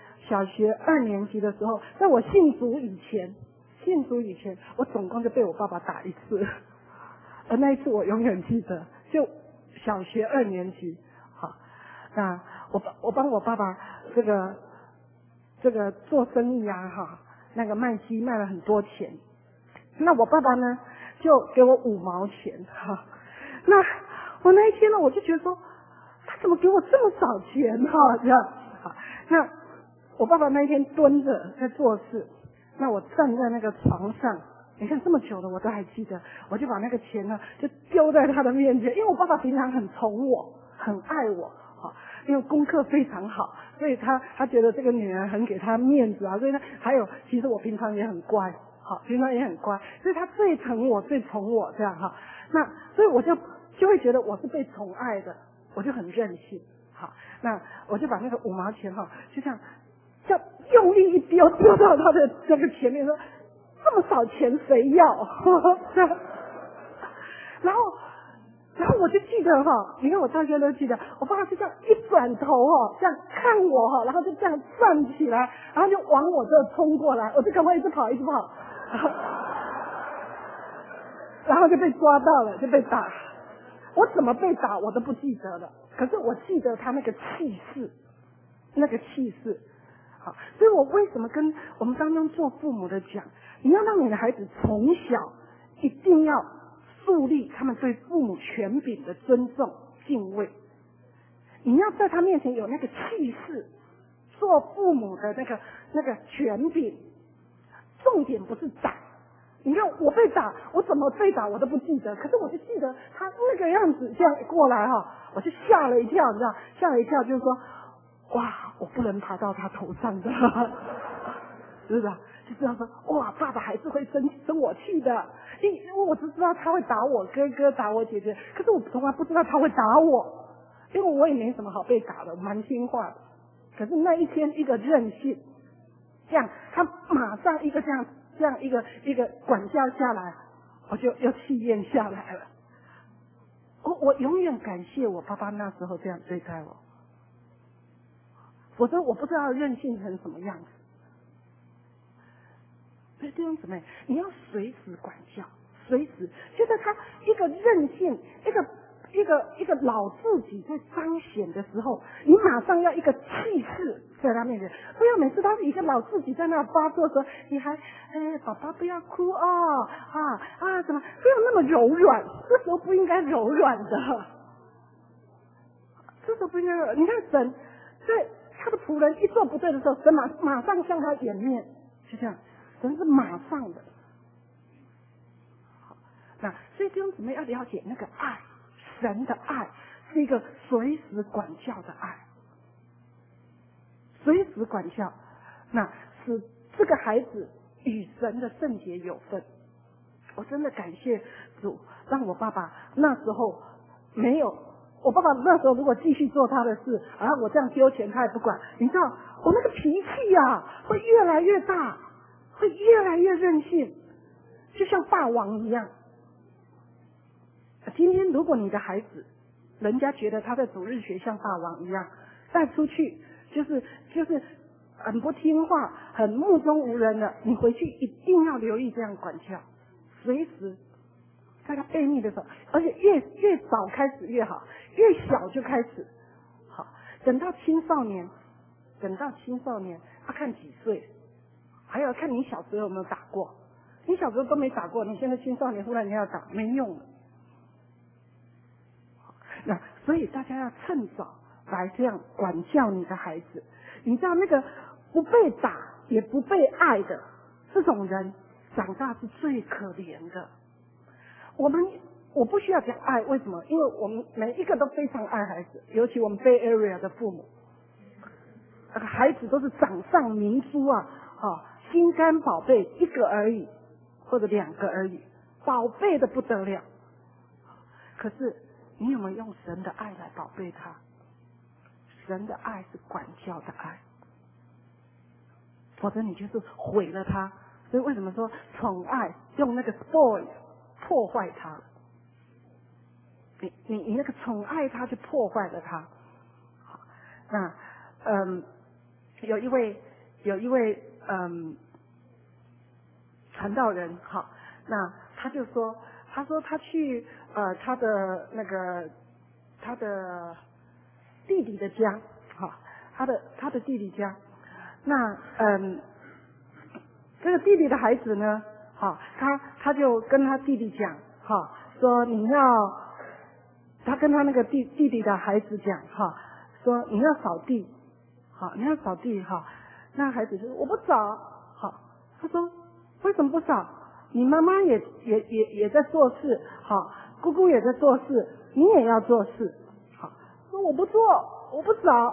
2年级的时候，在我信主以前，我总共就被我爸爸打一次，而那一次我永远记得，就小学2年级。好，那我帮我爸爸这个做生意啊，哈，那个卖鸡卖了很多钱，那我爸爸呢就给我5毛钱，哈，那我那一天呢，我就觉得说，他怎么给我这么少钱哈？这样，好，那我爸爸那一天蹲着在做事，那我站在那个床上，你看这么久了我都还记得，我就把那个钱呢就丢在他的面前，因为我爸爸平常很宠我，很爱我，好，因为功课非常好，所以他觉得这个女儿很给他面子啊，所以呢，还有其实我平常也很乖，好，平常也很乖，所以他最疼我，最宠我这样哈，那所以我就会觉得我是被宠爱的。我就很任性，好，那我就把那个5毛钱哈，就这样用力一丢到他的那个前面，说这么少钱谁要？然后我就记得哈，你看我到现在都记得，我爸爸就这样一转头哈，这样看我哈，然后就这样站起来，然后就往我这冲过来，我就赶快一直跑，然后就被抓到了，就被打。我怎么被打我都不记得了，可是我记得他那个气势，好，所以我为什么跟我们当中做父母的讲，你要让你的孩子从小一定要树立他们对父母权柄的尊重敬畏，你要在他面前有那个气势，做父母的那个权柄，重点不是打。你看我被打，我怎么被打我都不记得，可是我就记得他那个样子这样过来哈，我就吓了一跳，你知道，吓了一跳就是说，哇，我不能爬到他头上的，是不是？就这样说，哇，爸爸还是会生我气的，因为我只知道他会打我哥哥打我姐姐，可是我从来不知道他会打我，因为我也没什么好被打的，蛮听话的。可是那一天一个任性，这样他马上一个这样一个管教下来，我就又气焰下来了。我永远感谢我爸爸那时候这样对待我，否则我不知道任性成什么样子。所以弟兄姊妹，你要随时管教，随时就是他一个任性，一个老自己在彰显的时候，你马上要一个气势在他面前，不要每次他一个老自己在那发作的时候，你还宝宝不要哭哦，怎么不要那么柔软，这时候不应该柔软的，这时候不应该柔软。你看神在他的仆人一做不对的时候，神马上向他掩面，就这样，神是马上的。好，那所以弟兄姊妹要了解那个爱。神的爱是一个随时管教的爱，随时管教，那使这个孩子与神的圣洁有份。我真的感谢主，让我爸爸那时候没有，我爸爸那时候如果继续做他的事，然后我这样丢钱他也不管，你知道我那个脾气啊会越来越大，会越来越任性，就像霸王一样。今天如果你的孩子人家觉得他在主日学像大王一样，带出去就是很不听话，很目中无人的，你回去一定要留意这样管教，随时在他悖逆的时候，而且越早开始越好，越小就开始好，等到青少年要看几岁，还要看你小时候有没有打过，你小时候都没打过，你现在青少年忽然间要打，没用了。那所以大家要趁早来这样管教你的孩子。你知道那个不被打也不被爱的这种人，长大是最可怜的。我不需要讲爱，为什么？因为我们每一个都非常爱孩子，尤其我们 Bay Area 的父母，孩子都是掌上明珠啊，心肝宝贝，一个而已，或者2个而已，宝贝的不得了。可是你有没有用神的爱来宝贝他？神的爱是管教的爱，否则你就是毁了他。所以为什么说宠爱用那个 spoil 破坏他了？你那个宠爱他就破坏了他。好，那有一位传道人，好，那他就说，他去他的弟弟的家，好，他的弟弟家，那这个弟弟的孩子呢，好，他就跟他弟弟讲，好，说他跟他那个弟弟的孩子讲，哈，说你要扫地，好，你要扫地，哈，那孩子就说我不扫，好，他说为什么不扫？你妈妈也在做事，好，姑姑也在做事，你也要做事，好，说我不做，我不扫。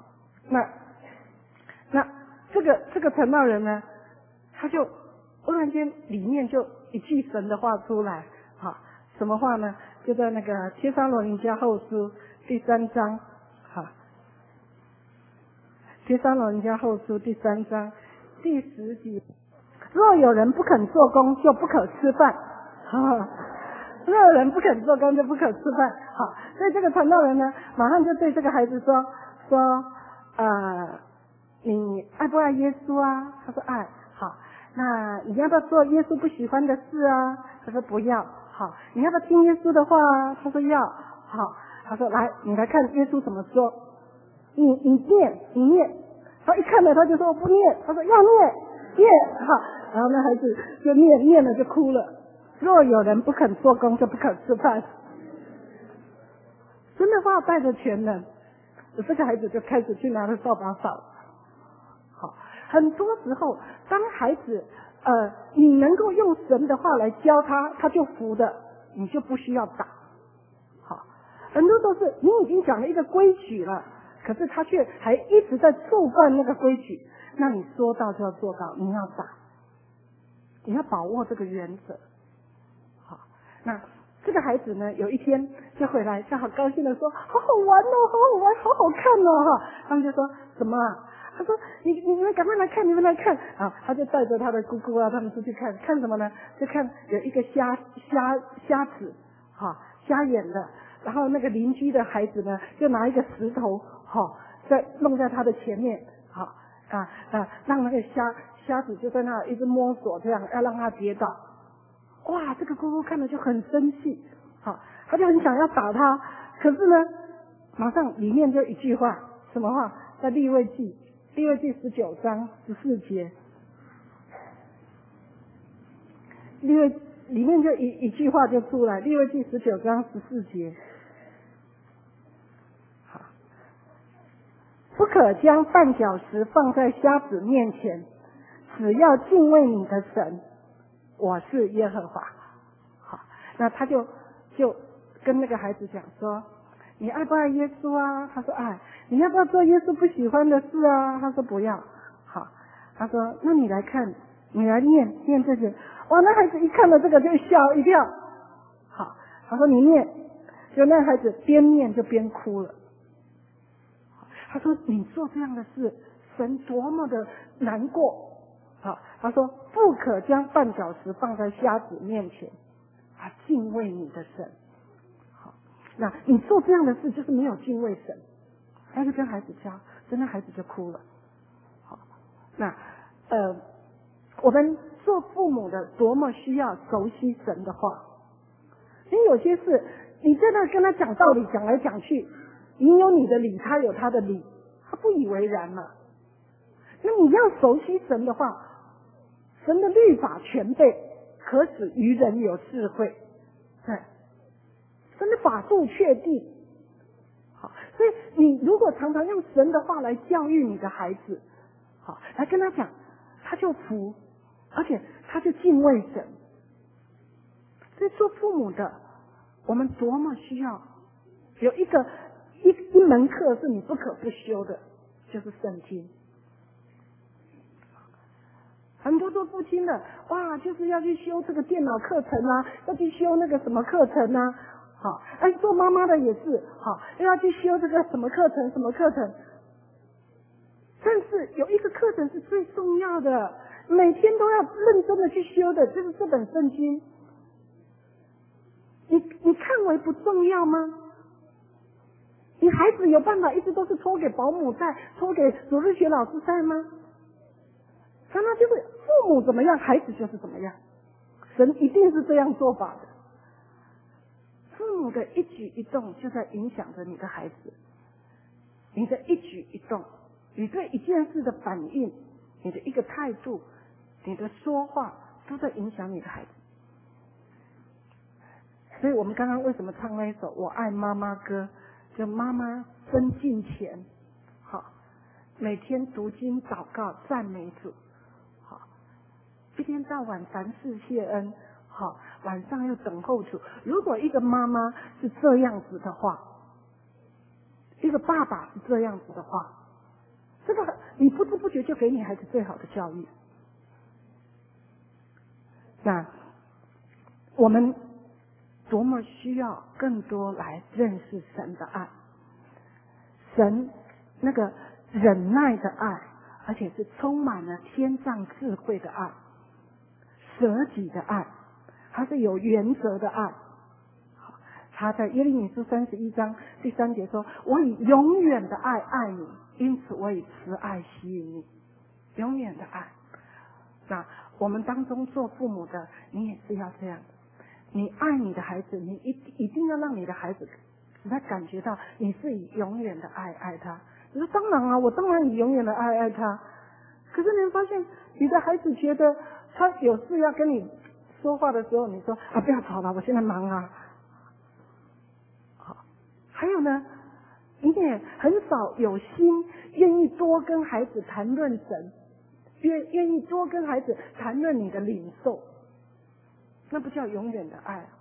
那这个传道人呢，他就忽然间里面就一句神的话出来，好，什么话呢？就在那个帖撒罗尼迦后书第3章，好，帖撒罗尼迦后书第3章第10节，若有人不肯做工，就不可吃饭。若有人不肯做工，就不可吃饭。好，所以这个传道人呢，马上就对这个孩子说，你爱不爱耶稣啊？他说爱。好，那你要不要做耶稣不喜欢的事啊？他说不要。好，你要不要听耶稣的话啊？他说要。好，他说来，你来看耶稣怎么说。你念。他一看了，他就说我不念。他说要念。好，然后那孩子就念了就哭了。若有人不肯做工，就不肯吃饭。真的话带着全能，这个孩子就开始去拿着扫把扫。好，很多时候，当孩子你能够用神的话来教他，他就服的，你就不需要打。好，很多都是你已经讲了一个规矩了，可是他却还一直在触犯那个规矩，那你说到就要做到，你要打，你要把握这个原则。好，那这个孩子呢，有一天就回来，就好高兴的说：“好好玩哦，好好玩，好好看哦！”哈，他们就说什么啊？他说：“你们赶快来看，你们来看啊！”他就带着他的姑姑啊，他们出去看什么呢？就看有一个瞎子，哈，瞎眼的。然后那个邻居的孩子呢，就拿一个石头，哈，弄在他的前面，好让那个瞎子就在那一直摸索，这样要让他跌倒。哇，这个姑姑看了就很生气，好，他就很想要打他，可是呢，马上里面就一句话，什么话？在利未记19章14节，里面就一句话就出来，利未记19章14节，好，不可将绊脚石放在瞎子面前，只要敬畏你的神。我是耶和华。好，那他就跟那个孩子讲说，你爱不爱耶稣啊？他说爱。你要不要做耶稣不喜欢的事啊？他说不要。好，他说那你来看，你来念这些。哇，那孩子一看到这个就吓一跳。好，他说你念，就那孩子边念就边哭了。他说你做这样的事，神多么的难过。好，他说不可将绊脚石放在瞎子面前，敬畏你的神。好， 那你做这样的事就是没有敬畏神，他就跟孩子教，真的孩子就哭了。好，那我们做父母的多么需要熟悉神的话。因为有些事你在那跟他讲道理，讲来讲去，你有你的理，他有他的理，他不以为然嘛。那你要熟悉神的话，神的律法全备，可使愚人有智慧。对，神的法度确定。好，所以你如果常常用神的话来教育你的孩子，好，来跟他讲，他就服，而且他就敬畏神。所以做父母的，我们多么需要有一门课是你不可不修的，就是圣经。很多做父亲的，哇，就是要去修这个电脑课程啊，要去修那个什么课程啊，好，做妈妈的也是，好，又要去修这个什么课程什么课程。但是有一个课程是最重要的，每天都要认真的去修的，就是这本圣经。你看为不重要吗？你孩子有办法一直都是托给保姆在，托给主日学老师在吗？那就是父母怎么样，孩子就是怎么样。神一定是这样做法的。父母的一举一动就在影响着你的孩子，你的一举一动，你对一件事的反应，你的一个态度，你的说话，都在影响你的孩子。所以我们刚刚为什么唱那一首《我爱妈妈歌》？就妈妈真敬虔，好，每天读经祷告赞美主，好，一天到晚凡事谢恩，好，晚上又等候主。如果一个妈妈是这样子的话，一个爸爸是这样子的话，这个你不知不觉就给你孩子最好的教育。那我们多么需要更多来认识神的爱，神那个忍耐的爱，而且是充满了天上智慧的爱，舍己的爱，它是有原则的爱。他在耶利米书31章第3节说：“我以永远的爱爱你，因此我以慈爱吸引你。”永远的爱。那我们当中做父母的，你也是要这样。你爱你的孩子，你一定要让你的孩子使他感觉到你是以永远的爱爱他。你说当然啊，我当然以永远的爱爱他。可是你发现你的孩子觉得他有事要跟你说话的时候，你说啊不要吵了，我现在忙啊。好，还有呢，你也很少有心愿意多跟孩子谈论神，愿意多跟孩子谈论你的领受。那不叫永远的爱啊。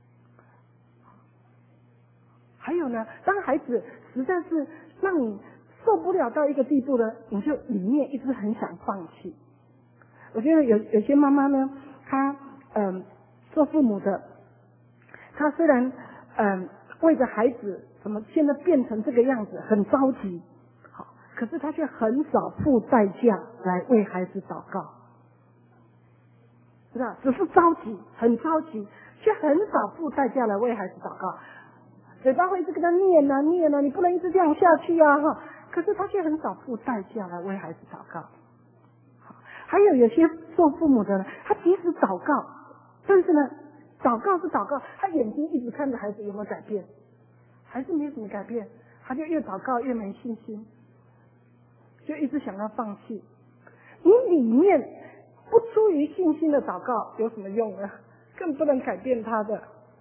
还有呢，当孩子实在是让你受不了到一个地步呢，你就里面一直很想放弃。我觉得有些妈妈呢，她做父母的，她虽然为着孩子怎么现在变成这个样子很着急，好，可是她却很少付代价来为孩子祷告。是吧？只是着急，很着急，却很少付代价来为孩子祷告。嘴巴会一直跟他念啊念啊，你不能一直这样下去啊哈。可是他却很少付代价来为孩子祷告。还有些做父母的呢，他即使祷告，但是呢，祷告是祷告，他眼睛一直看着孩子有没有改变，还是没有什么改变，他就越祷告越没信心，就一直想要放弃。你里面不出于信心的祷告有什么用呢？更不能改变他的。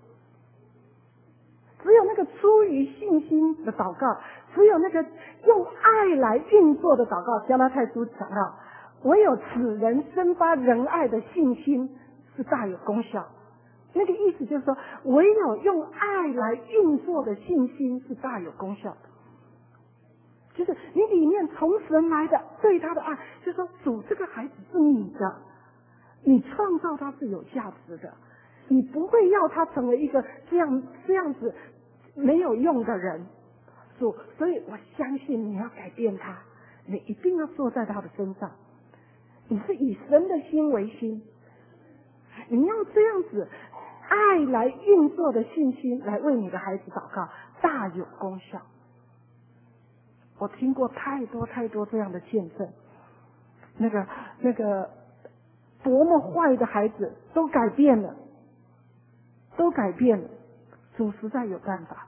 只有那个出于信心的祷告，只有那个用爱来运作的祷告，加拉太书讲到，唯有此人生发仁爱的信心是大有功效。那个意思就是说，唯有用爱来运作的信心是大有功效的。就是你里面从神来的对他的爱，就是说主这个孩子是你的，你创造他是有价值的，你不会要他成为一个这样子没有用的人。所以我相信你要改变他，你一定要坐在他的身上，你是以神的心为心，你要这样子爱来运作的信心来为你的孩子祷告，大有功效。我听过太多太多这样的见证，那个多么坏的孩子都改变了，都改变了，主实在有办法。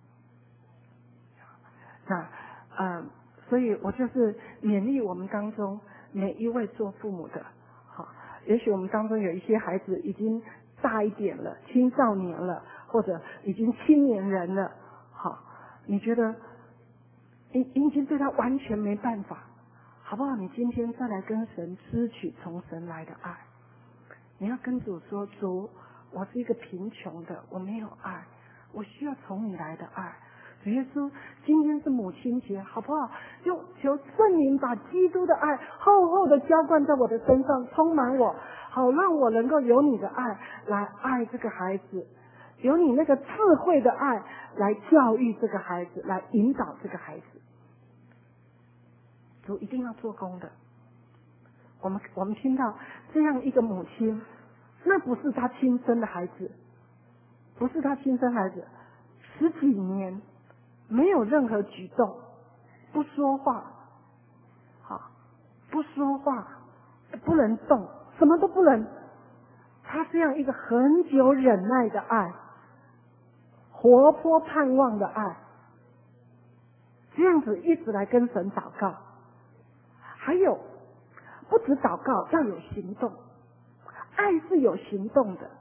那所以我就是勉励我们当中每一位做父母的，好，也许我们当中有一些孩子已经大一点了，青少年了，或者已经青年人了，好，你觉得你已经对他完全没办法，好不好？你今天再来跟神支取从神来的爱，你要跟主说，主，我是一个贫穷的，我没有爱，我需要从你来的爱。主耶稣，今天是母亲节，好不好？就求圣灵把基督的爱厚厚的浇灌在我的身上，充满我，好让我能够有你的爱来爱这个孩子，有你那个智慧的爱来教育这个孩子，来引导这个孩子。主一定要做工的。我们听到这样一个母亲，那不是他亲生的孩子，不是他亲生孩子，10几年没有任何举动，不说话，好，不说话，不能动，什么都不能。他这样一个很久忍耐的爱，活泼盼望的爱，这样子一直来跟神祷告。还有，不止祷告，要有行动。爱是有行动的。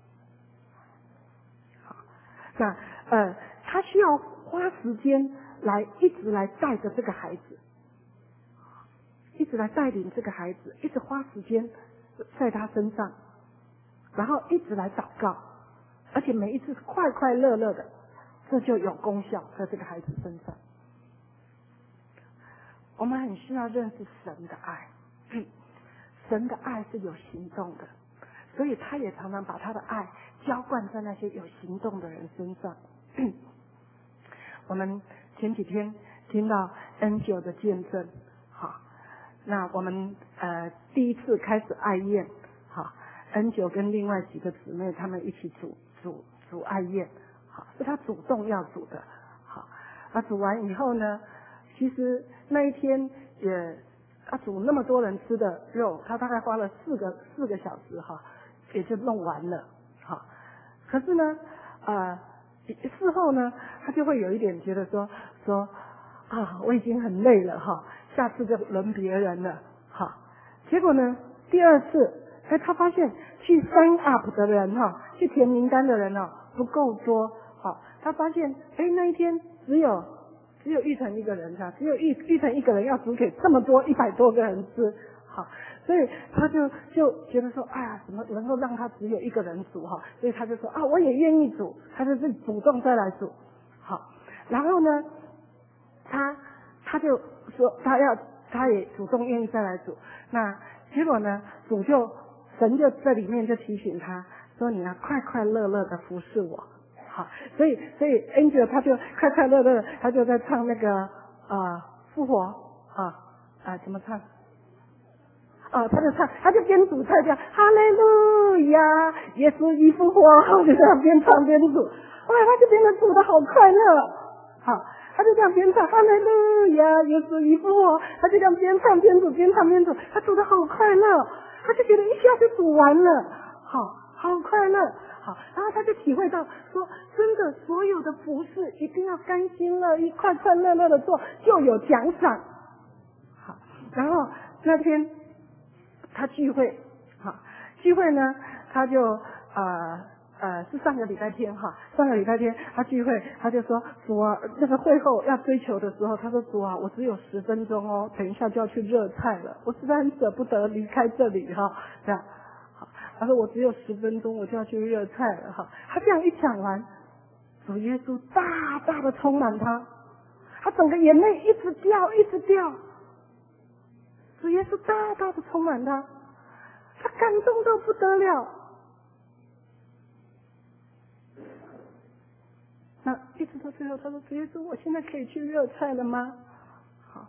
好，那他需要花时间来一直来带着这个孩子，一直来带领这个孩子，一直花时间在他身上，然后一直来祷告，而且每一次快快乐乐的，这就有功效在这个孩子身上。我们很需要认识神的爱，神的爱是有行动的，所以他也常常把他的爱浇灌在那些有行动的人身上。我们前几天听到 Angel 的见证，好，那我们第一次开始爱宴，好 ，Angel 跟另外几个姊妹他们一起煮爱宴，好，是他主动要煮的，好，那煮完以后呢，其实那一天他煮那么多人吃的肉，他大概花了4个小时哈，也就弄完了，好，可是呢，事后呢，他就会有一点觉得说啊，我已经很累了哈，下次就轮别人了，好，结果呢，第2次，他发现去 sign up 的人哈，去填名单的人不够多，好，他发现那一天只有玉成一个人哈，只有玉成一个人要煮给这么多100多个人吃，好，所以他就觉得说，哎呀，怎么能够让他只有一个人煮哈？所以他就说啊，我也愿意煮，他就是主动再来煮，好，然后呢，他就说他也主动愿意再来煮，那结果呢，神就在里面就提醒他说，你要快快乐乐的服侍我。好，所以 Angel 他就快快乐乐，他就在唱那个复活怎么唱？他就边煮菜这样，哈利路亚，耶稣已复活，就这样边唱边煮，哇，他就变得煮得好快乐，好，他就这样边唱哈利路亚，耶稣已复活，他就这样边唱边煮，边唱边煮，他煮得好快乐，他就觉得一下就煮完了，好快乐。好，然后他就体会到说，真的所有的服事一定要甘心乐意、快快乐乐的做，就有奖赏。好，然后那天他聚会，好，聚会呢，他就是上个礼拜天他聚会，他就说，主啊，这个会后要追求的时候，他说，主啊，我只有10分钟哦，等一下就要去热菜了，我实在很舍不得离开这里哈，这样。他说我只有10分钟我就要去热菜了哈，他这样一讲完，主耶稣大大的充满他整个眼泪一直掉，主耶稣大大的充满他感动到不得了。那一直到最后，他说主耶稣，我现在可以去热菜了吗？好，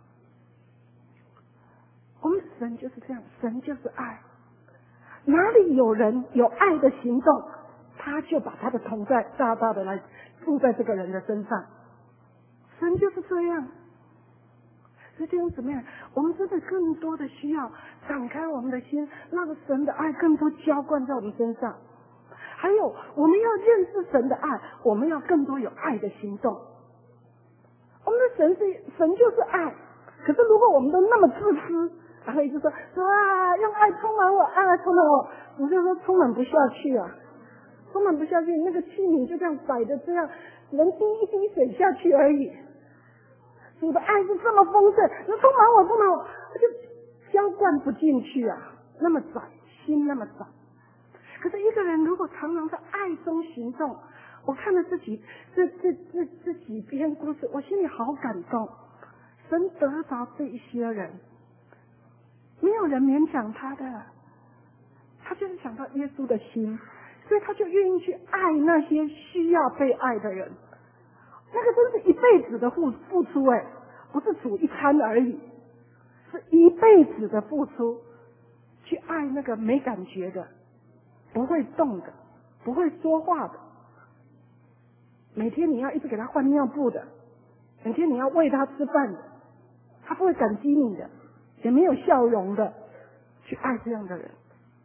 我们神就是这样，神就是爱。哪里有人有爱的行动，他他就把他的同在大大的来住在这个人的身上。神就是这样。所以弟兄姊妹，我们真的更多的需要展开我们的心，让神的爱更多浇灌在我们身上。还有，我们要认识神的爱，我们要更多有爱的行动。我们的神就是爱，可是如果我们都那么自私，然后一直说用爱充满我，爱来充满我，我就说充满不下去啊，充满不下去，那个器皿就这样摆着，这样能滴一滴水下去而已。主的爱是这么丰盛，你充满我，它就浇灌不进去啊，那么窄，心那么窄。可是一个人如果常常在爱中行动，我看了这几篇故事，我心里好感动。神得着这一些人，没有人勉强他的，他就是想到耶稣的心，所以他就愿意去爱那些需要被爱的人。那个真是一辈子的付出不是煮一餐而已，是一辈子的付出，去爱那个没感觉的，不会动的，不会说话的，每天你要一直给他换尿布的，每天你要喂他吃饭的，他不会感激你的，也没有笑容的，去爱这样的人。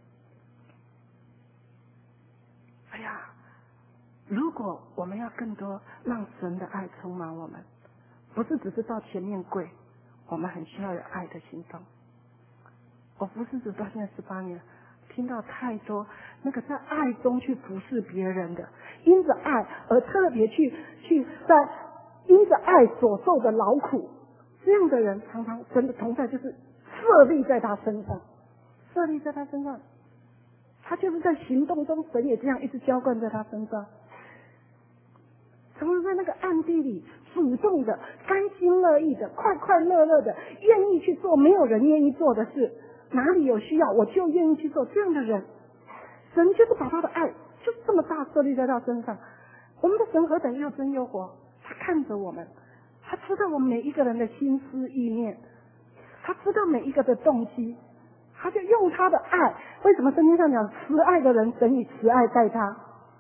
哎呀，如果我们要更多让神的爱充满我们，不是只是到前面跪，我们很需要有爱的行动。我服侍主到现在18年，听到太多那个在爱中去服侍别人的，因着爱而特别去在因着爱所受的劳苦，这样的人常常神的同在就是设立在他身上，设立在他身上，他就是在行动中，神也这样一直浇灌在他身上。常常在那个暗地里主动的、甘心乐意的、快快乐乐的，愿意去做没有人愿意做的事，哪里有需要我就愿意去做，这样的人，神就是把他的爱就是这么大设立在他身上。我们的神何等又真又活，他看着我们，他知道我们每一个人的心思意念，他知道每一个的动机，他就用他的爱。为什么圣经上讲慈爱的人神以慈爱待他？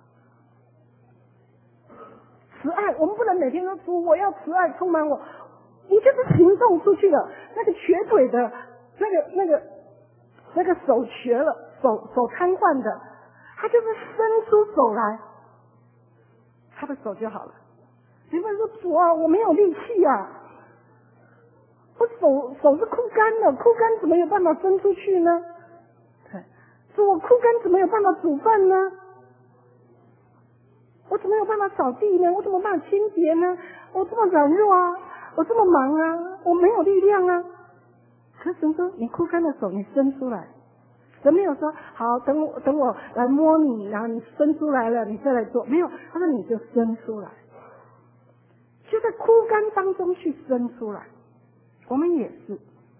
慈爱，我们不能每天都说我要慈爱充满我，你就是行动出去了。那个瘸腿的，那个手瘸了，手瘫痪的，他就是伸出手来，他的手就好了。你会说主啊，我没有力气啊，我手是枯干的，枯干怎么有办法伸出去呢？主，我枯干怎么有办法煮饭呢？我怎么有办法扫地呢？我怎么办法清洁呢？我这么软弱啊，我这么忙啊，我没有力量啊。可是神说，你枯干的手你伸出来。神没有说好等我来摸你，然后你伸出来了你再来做，没有，他说你就伸出来，就在枯干当中去伸出来。我们也是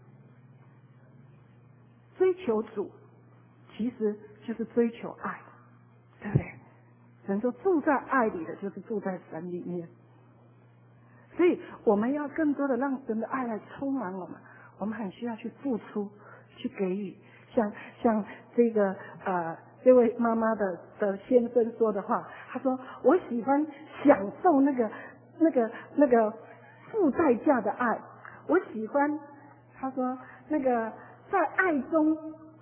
追求主，其实就是追求爱，对不对？神说住在爱里的就是住在神里面，所以我们要更多的让神的爱来充满我们，我们很需要去付出，去给予。像这位妈妈的先生说的话，他说我喜欢享受那个付代价的爱，我喜欢，他说那个在爱中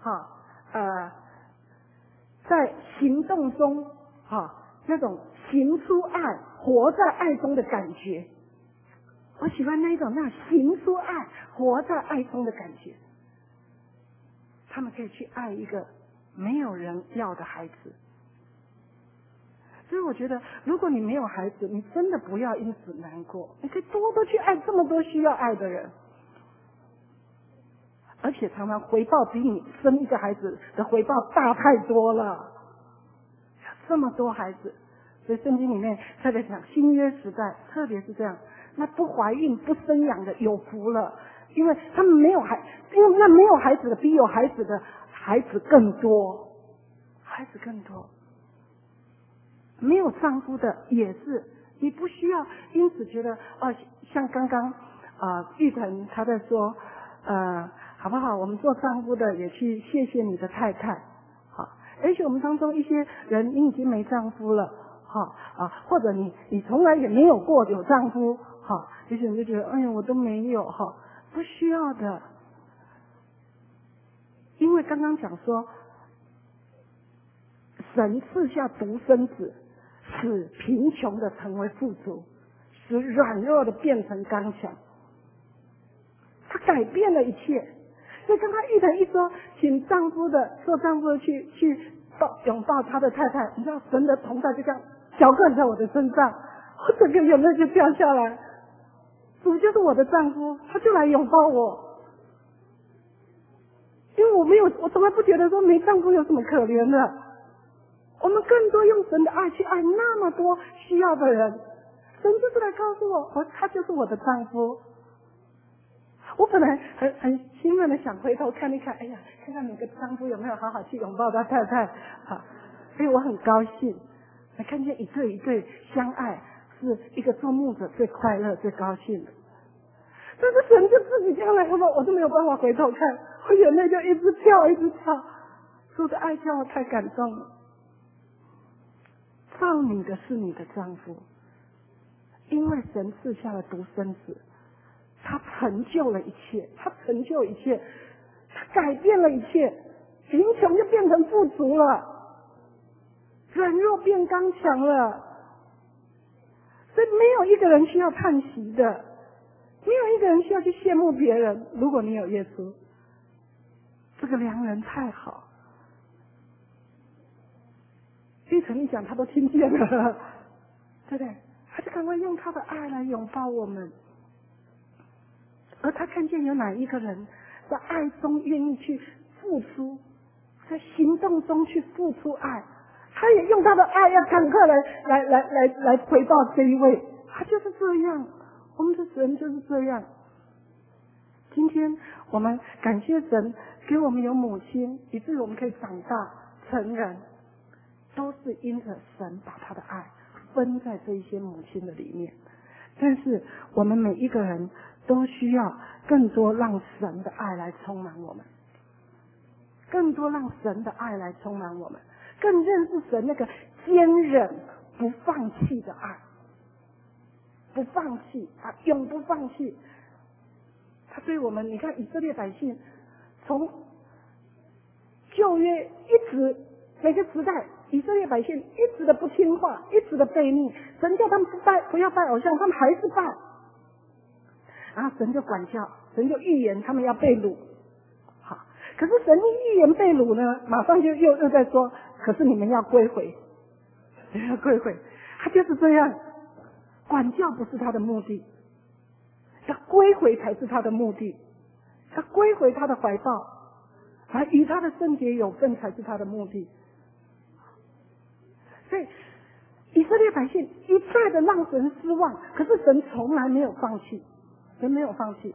在行动中那种行出爱，活在爱中的感觉，我喜欢那种行出爱，活在爱中的感觉。他们可以去爱一个没有人要的孩子。所以我觉得如果你没有孩子，你真的不要因此难过，你可以多多去爱这么多需要爱的人，而且常常回报比你生一个孩子的回报大太多了，这么多孩子。所以圣经里面特别讲新约时代特别是这样，那不怀孕不生养的有福了，因为他们没有因为那没有孩子的比有孩子的孩子更多，孩子更多。没有丈夫的也是，你不需要因此觉得像刚刚玉腾他在说好不好，我们做丈夫的也去谢谢你的太太，好， 也许我们当中一些人，你已经没丈夫了，或者你从来也没有过有丈夫，也许你就觉得，哎呀，我都没有，不需要的。因为刚刚讲说，神赐下独生子，使贫穷的成为富足，使软弱的变成刚强。他改变了一切。所以刚刚玉成一说，请做丈夫的去拥抱他的太太，你知道神的同在就这样浇灌在我的身上，我整个眼泪就掉下来。主就是我的丈夫，他就来拥抱我。因为我从来不觉得说没丈夫有什么可怜的，我们更多用神的爱去爱那么多需要的人。神就是来告诉我，他就是我的丈夫。我本来很兴奋的想回头看一看，哎呀，看看你的丈夫有没有好好去拥抱他太太，所以我很高兴，看见一对一对相爱，是一个做牧者最快乐、最高兴的。但是神就自己这样来拥抱，我都没有办法回头看，我眼泪就一直跳，一直跳。主的爱叫我太感动了。造你的是你的丈夫，因为神赐下了独生子。他成就了一切，他改变了一切，贫穷就变成富足了，软弱变刚强了。所以没有一个人需要叹息的，没有一个人需要去羡慕别人。如果你有耶稣，这个良人太好。玉成一讲他都听见了，对不对？他就赶快用他的爱来拥抱我们。而他看见有哪一个人在爱中愿意去付出，在行动中去付出爱，他也用他的爱要赶快来回报这一位。他就是这样，我们的神就是这样。今天我们感谢神给我们有母亲，以至于我们可以长大成人，都是因着神把他的爱分在这一些母亲的里面。但是我们每一个人都需要更多让神的爱来充满我们，更多让神的爱来充满我们，更认识神那个坚忍不放弃的爱，不放弃永不放弃。他对我们，你看以色列百姓从旧约一直每个时代，以色列百姓一直的不听话，一直的悖逆，神叫他们不要拜偶像，他们还是拜。然后神就管教，神就预言他们要被掳。好，可是神一预言被掳呢，马上就又在说，可是你们要归回，你们要归回。他就是这样，管教不是他的目的，要归回才是他的目的，要归回他的怀抱，而与他的圣洁有份才是他的目的。所以以色列百姓一再的让神失望，可是神从来没有放弃，神没有放弃。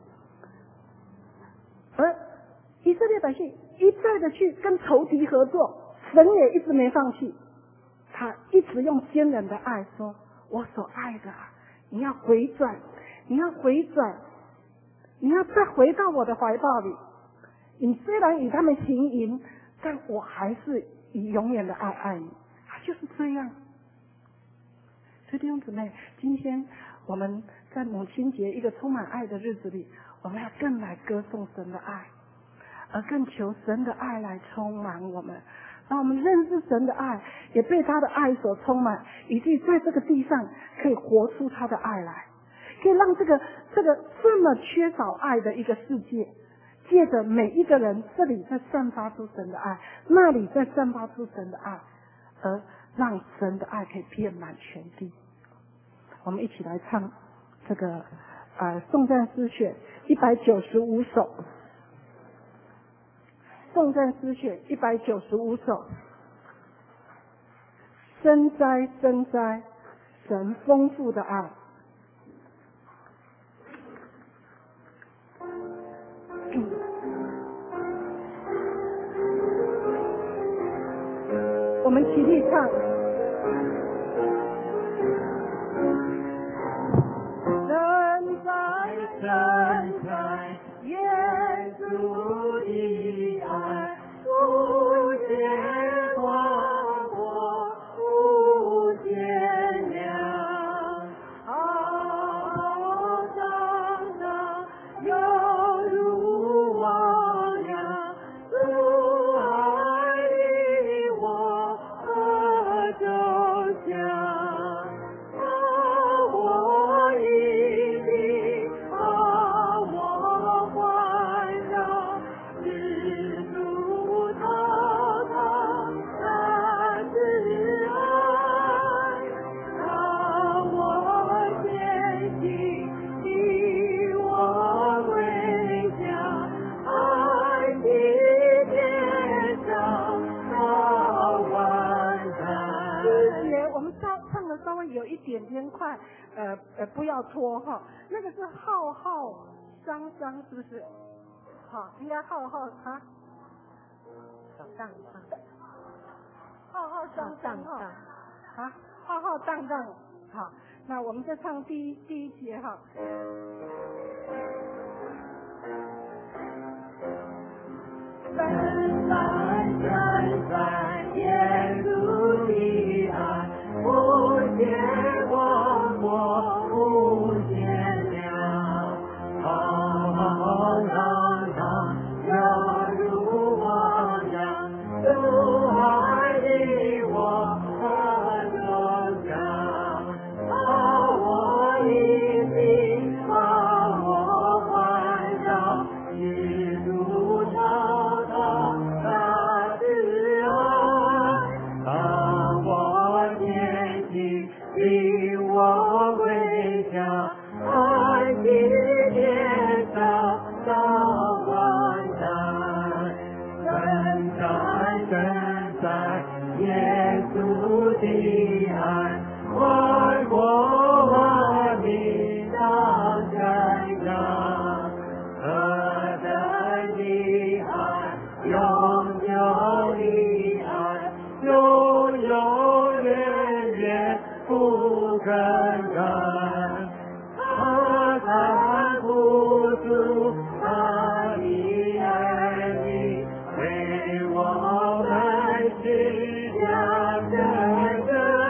而以色列百姓一再的去跟仇敌合作，神也一直没放弃，他一直用坚忍的爱说，我所爱的你要回转，你要回转，你要再回到我的怀抱里。你虽然与他们行淫，但我还是以永远的爱爱你。他就是这样。所以弟兄姊妹，今天我们在母亲节一个充满爱的日子里，我们要更来歌颂神的爱，而更求神的爱来充满我们，让我们认识神的爱，也被他的爱所充满，以至于在这个地上可以活出他的爱来，可以让这个这么缺少爱的一个世界，借着每一个人这里在散发出神的爱，那里在散发出神的爱，而让神的爱可以遍满全地。我们一起来唱这个颂赞诗选195首，颂赞诗选195首。深哉深哉，神丰富的爱。我们齐力唱。深哉深哉，耶稣的爱，无限宽间快，不要拖哈。那个是浩浩汤汤，是不是？好，应该浩浩啊，荡荡，浩浩汤汤哈，啊，浩浩荡荡。好，那我们再唱第一节哈。 深山深山耶稣的爱，无限广阔无限量，浩浩荡荡犹如汪洋，主爱的我很忠诚，把我一心把我环绕，一路长大慈爱，当我年轻离我归家，爱的年少到晚餐，深山深山耶稣的爱，万国万民当真让，何等的爱，永久的爱，永永远远不更改，他看不出他的儿女为我们是良人，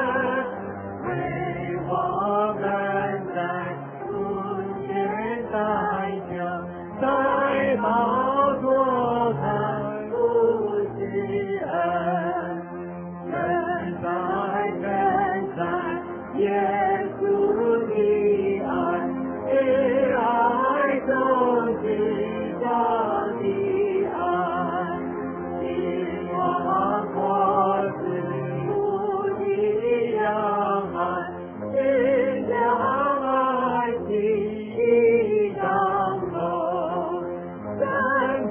为我们在主前代求，在宝座上不知恩，深山深山耶稣的爱，是爱中至高的爱，希望我是无的阳海，是将爱的当中，站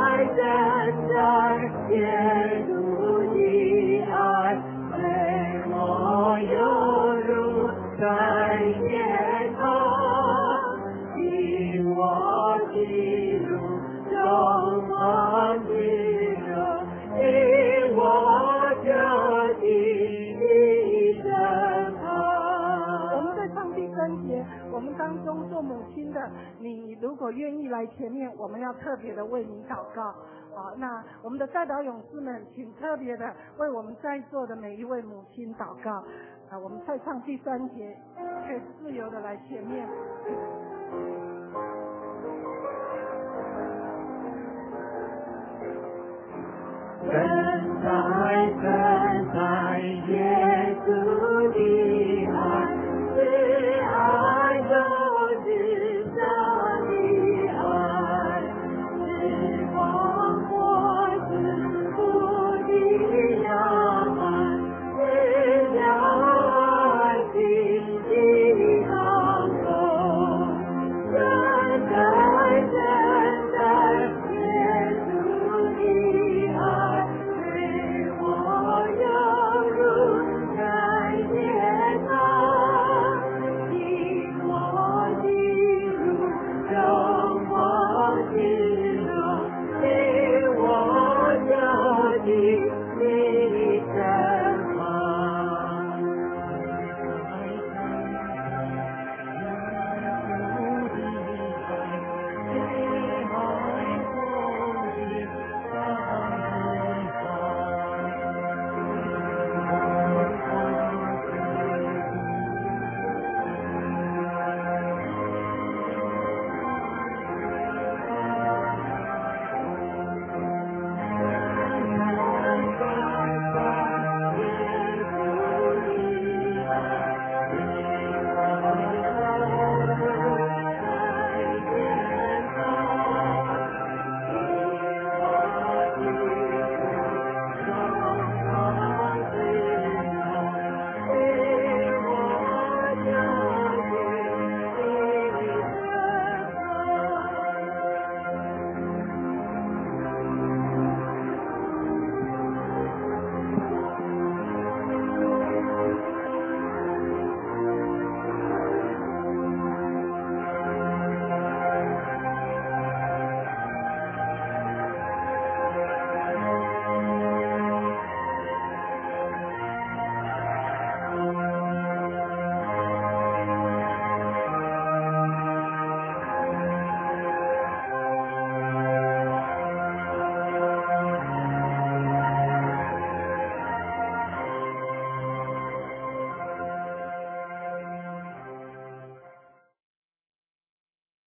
在耶稣的爱，使我犹如在天堂，引我进入荣光之中，引我家的身旁。 我们在唱第3节，我们当中做母亲的，你如果愿意来前面，我们要特别的为你祷告。好，那我们的代表勇士们，请特别的为我们在座的每一位母亲祷告。我们再唱第3节，可以自由的来前面。 深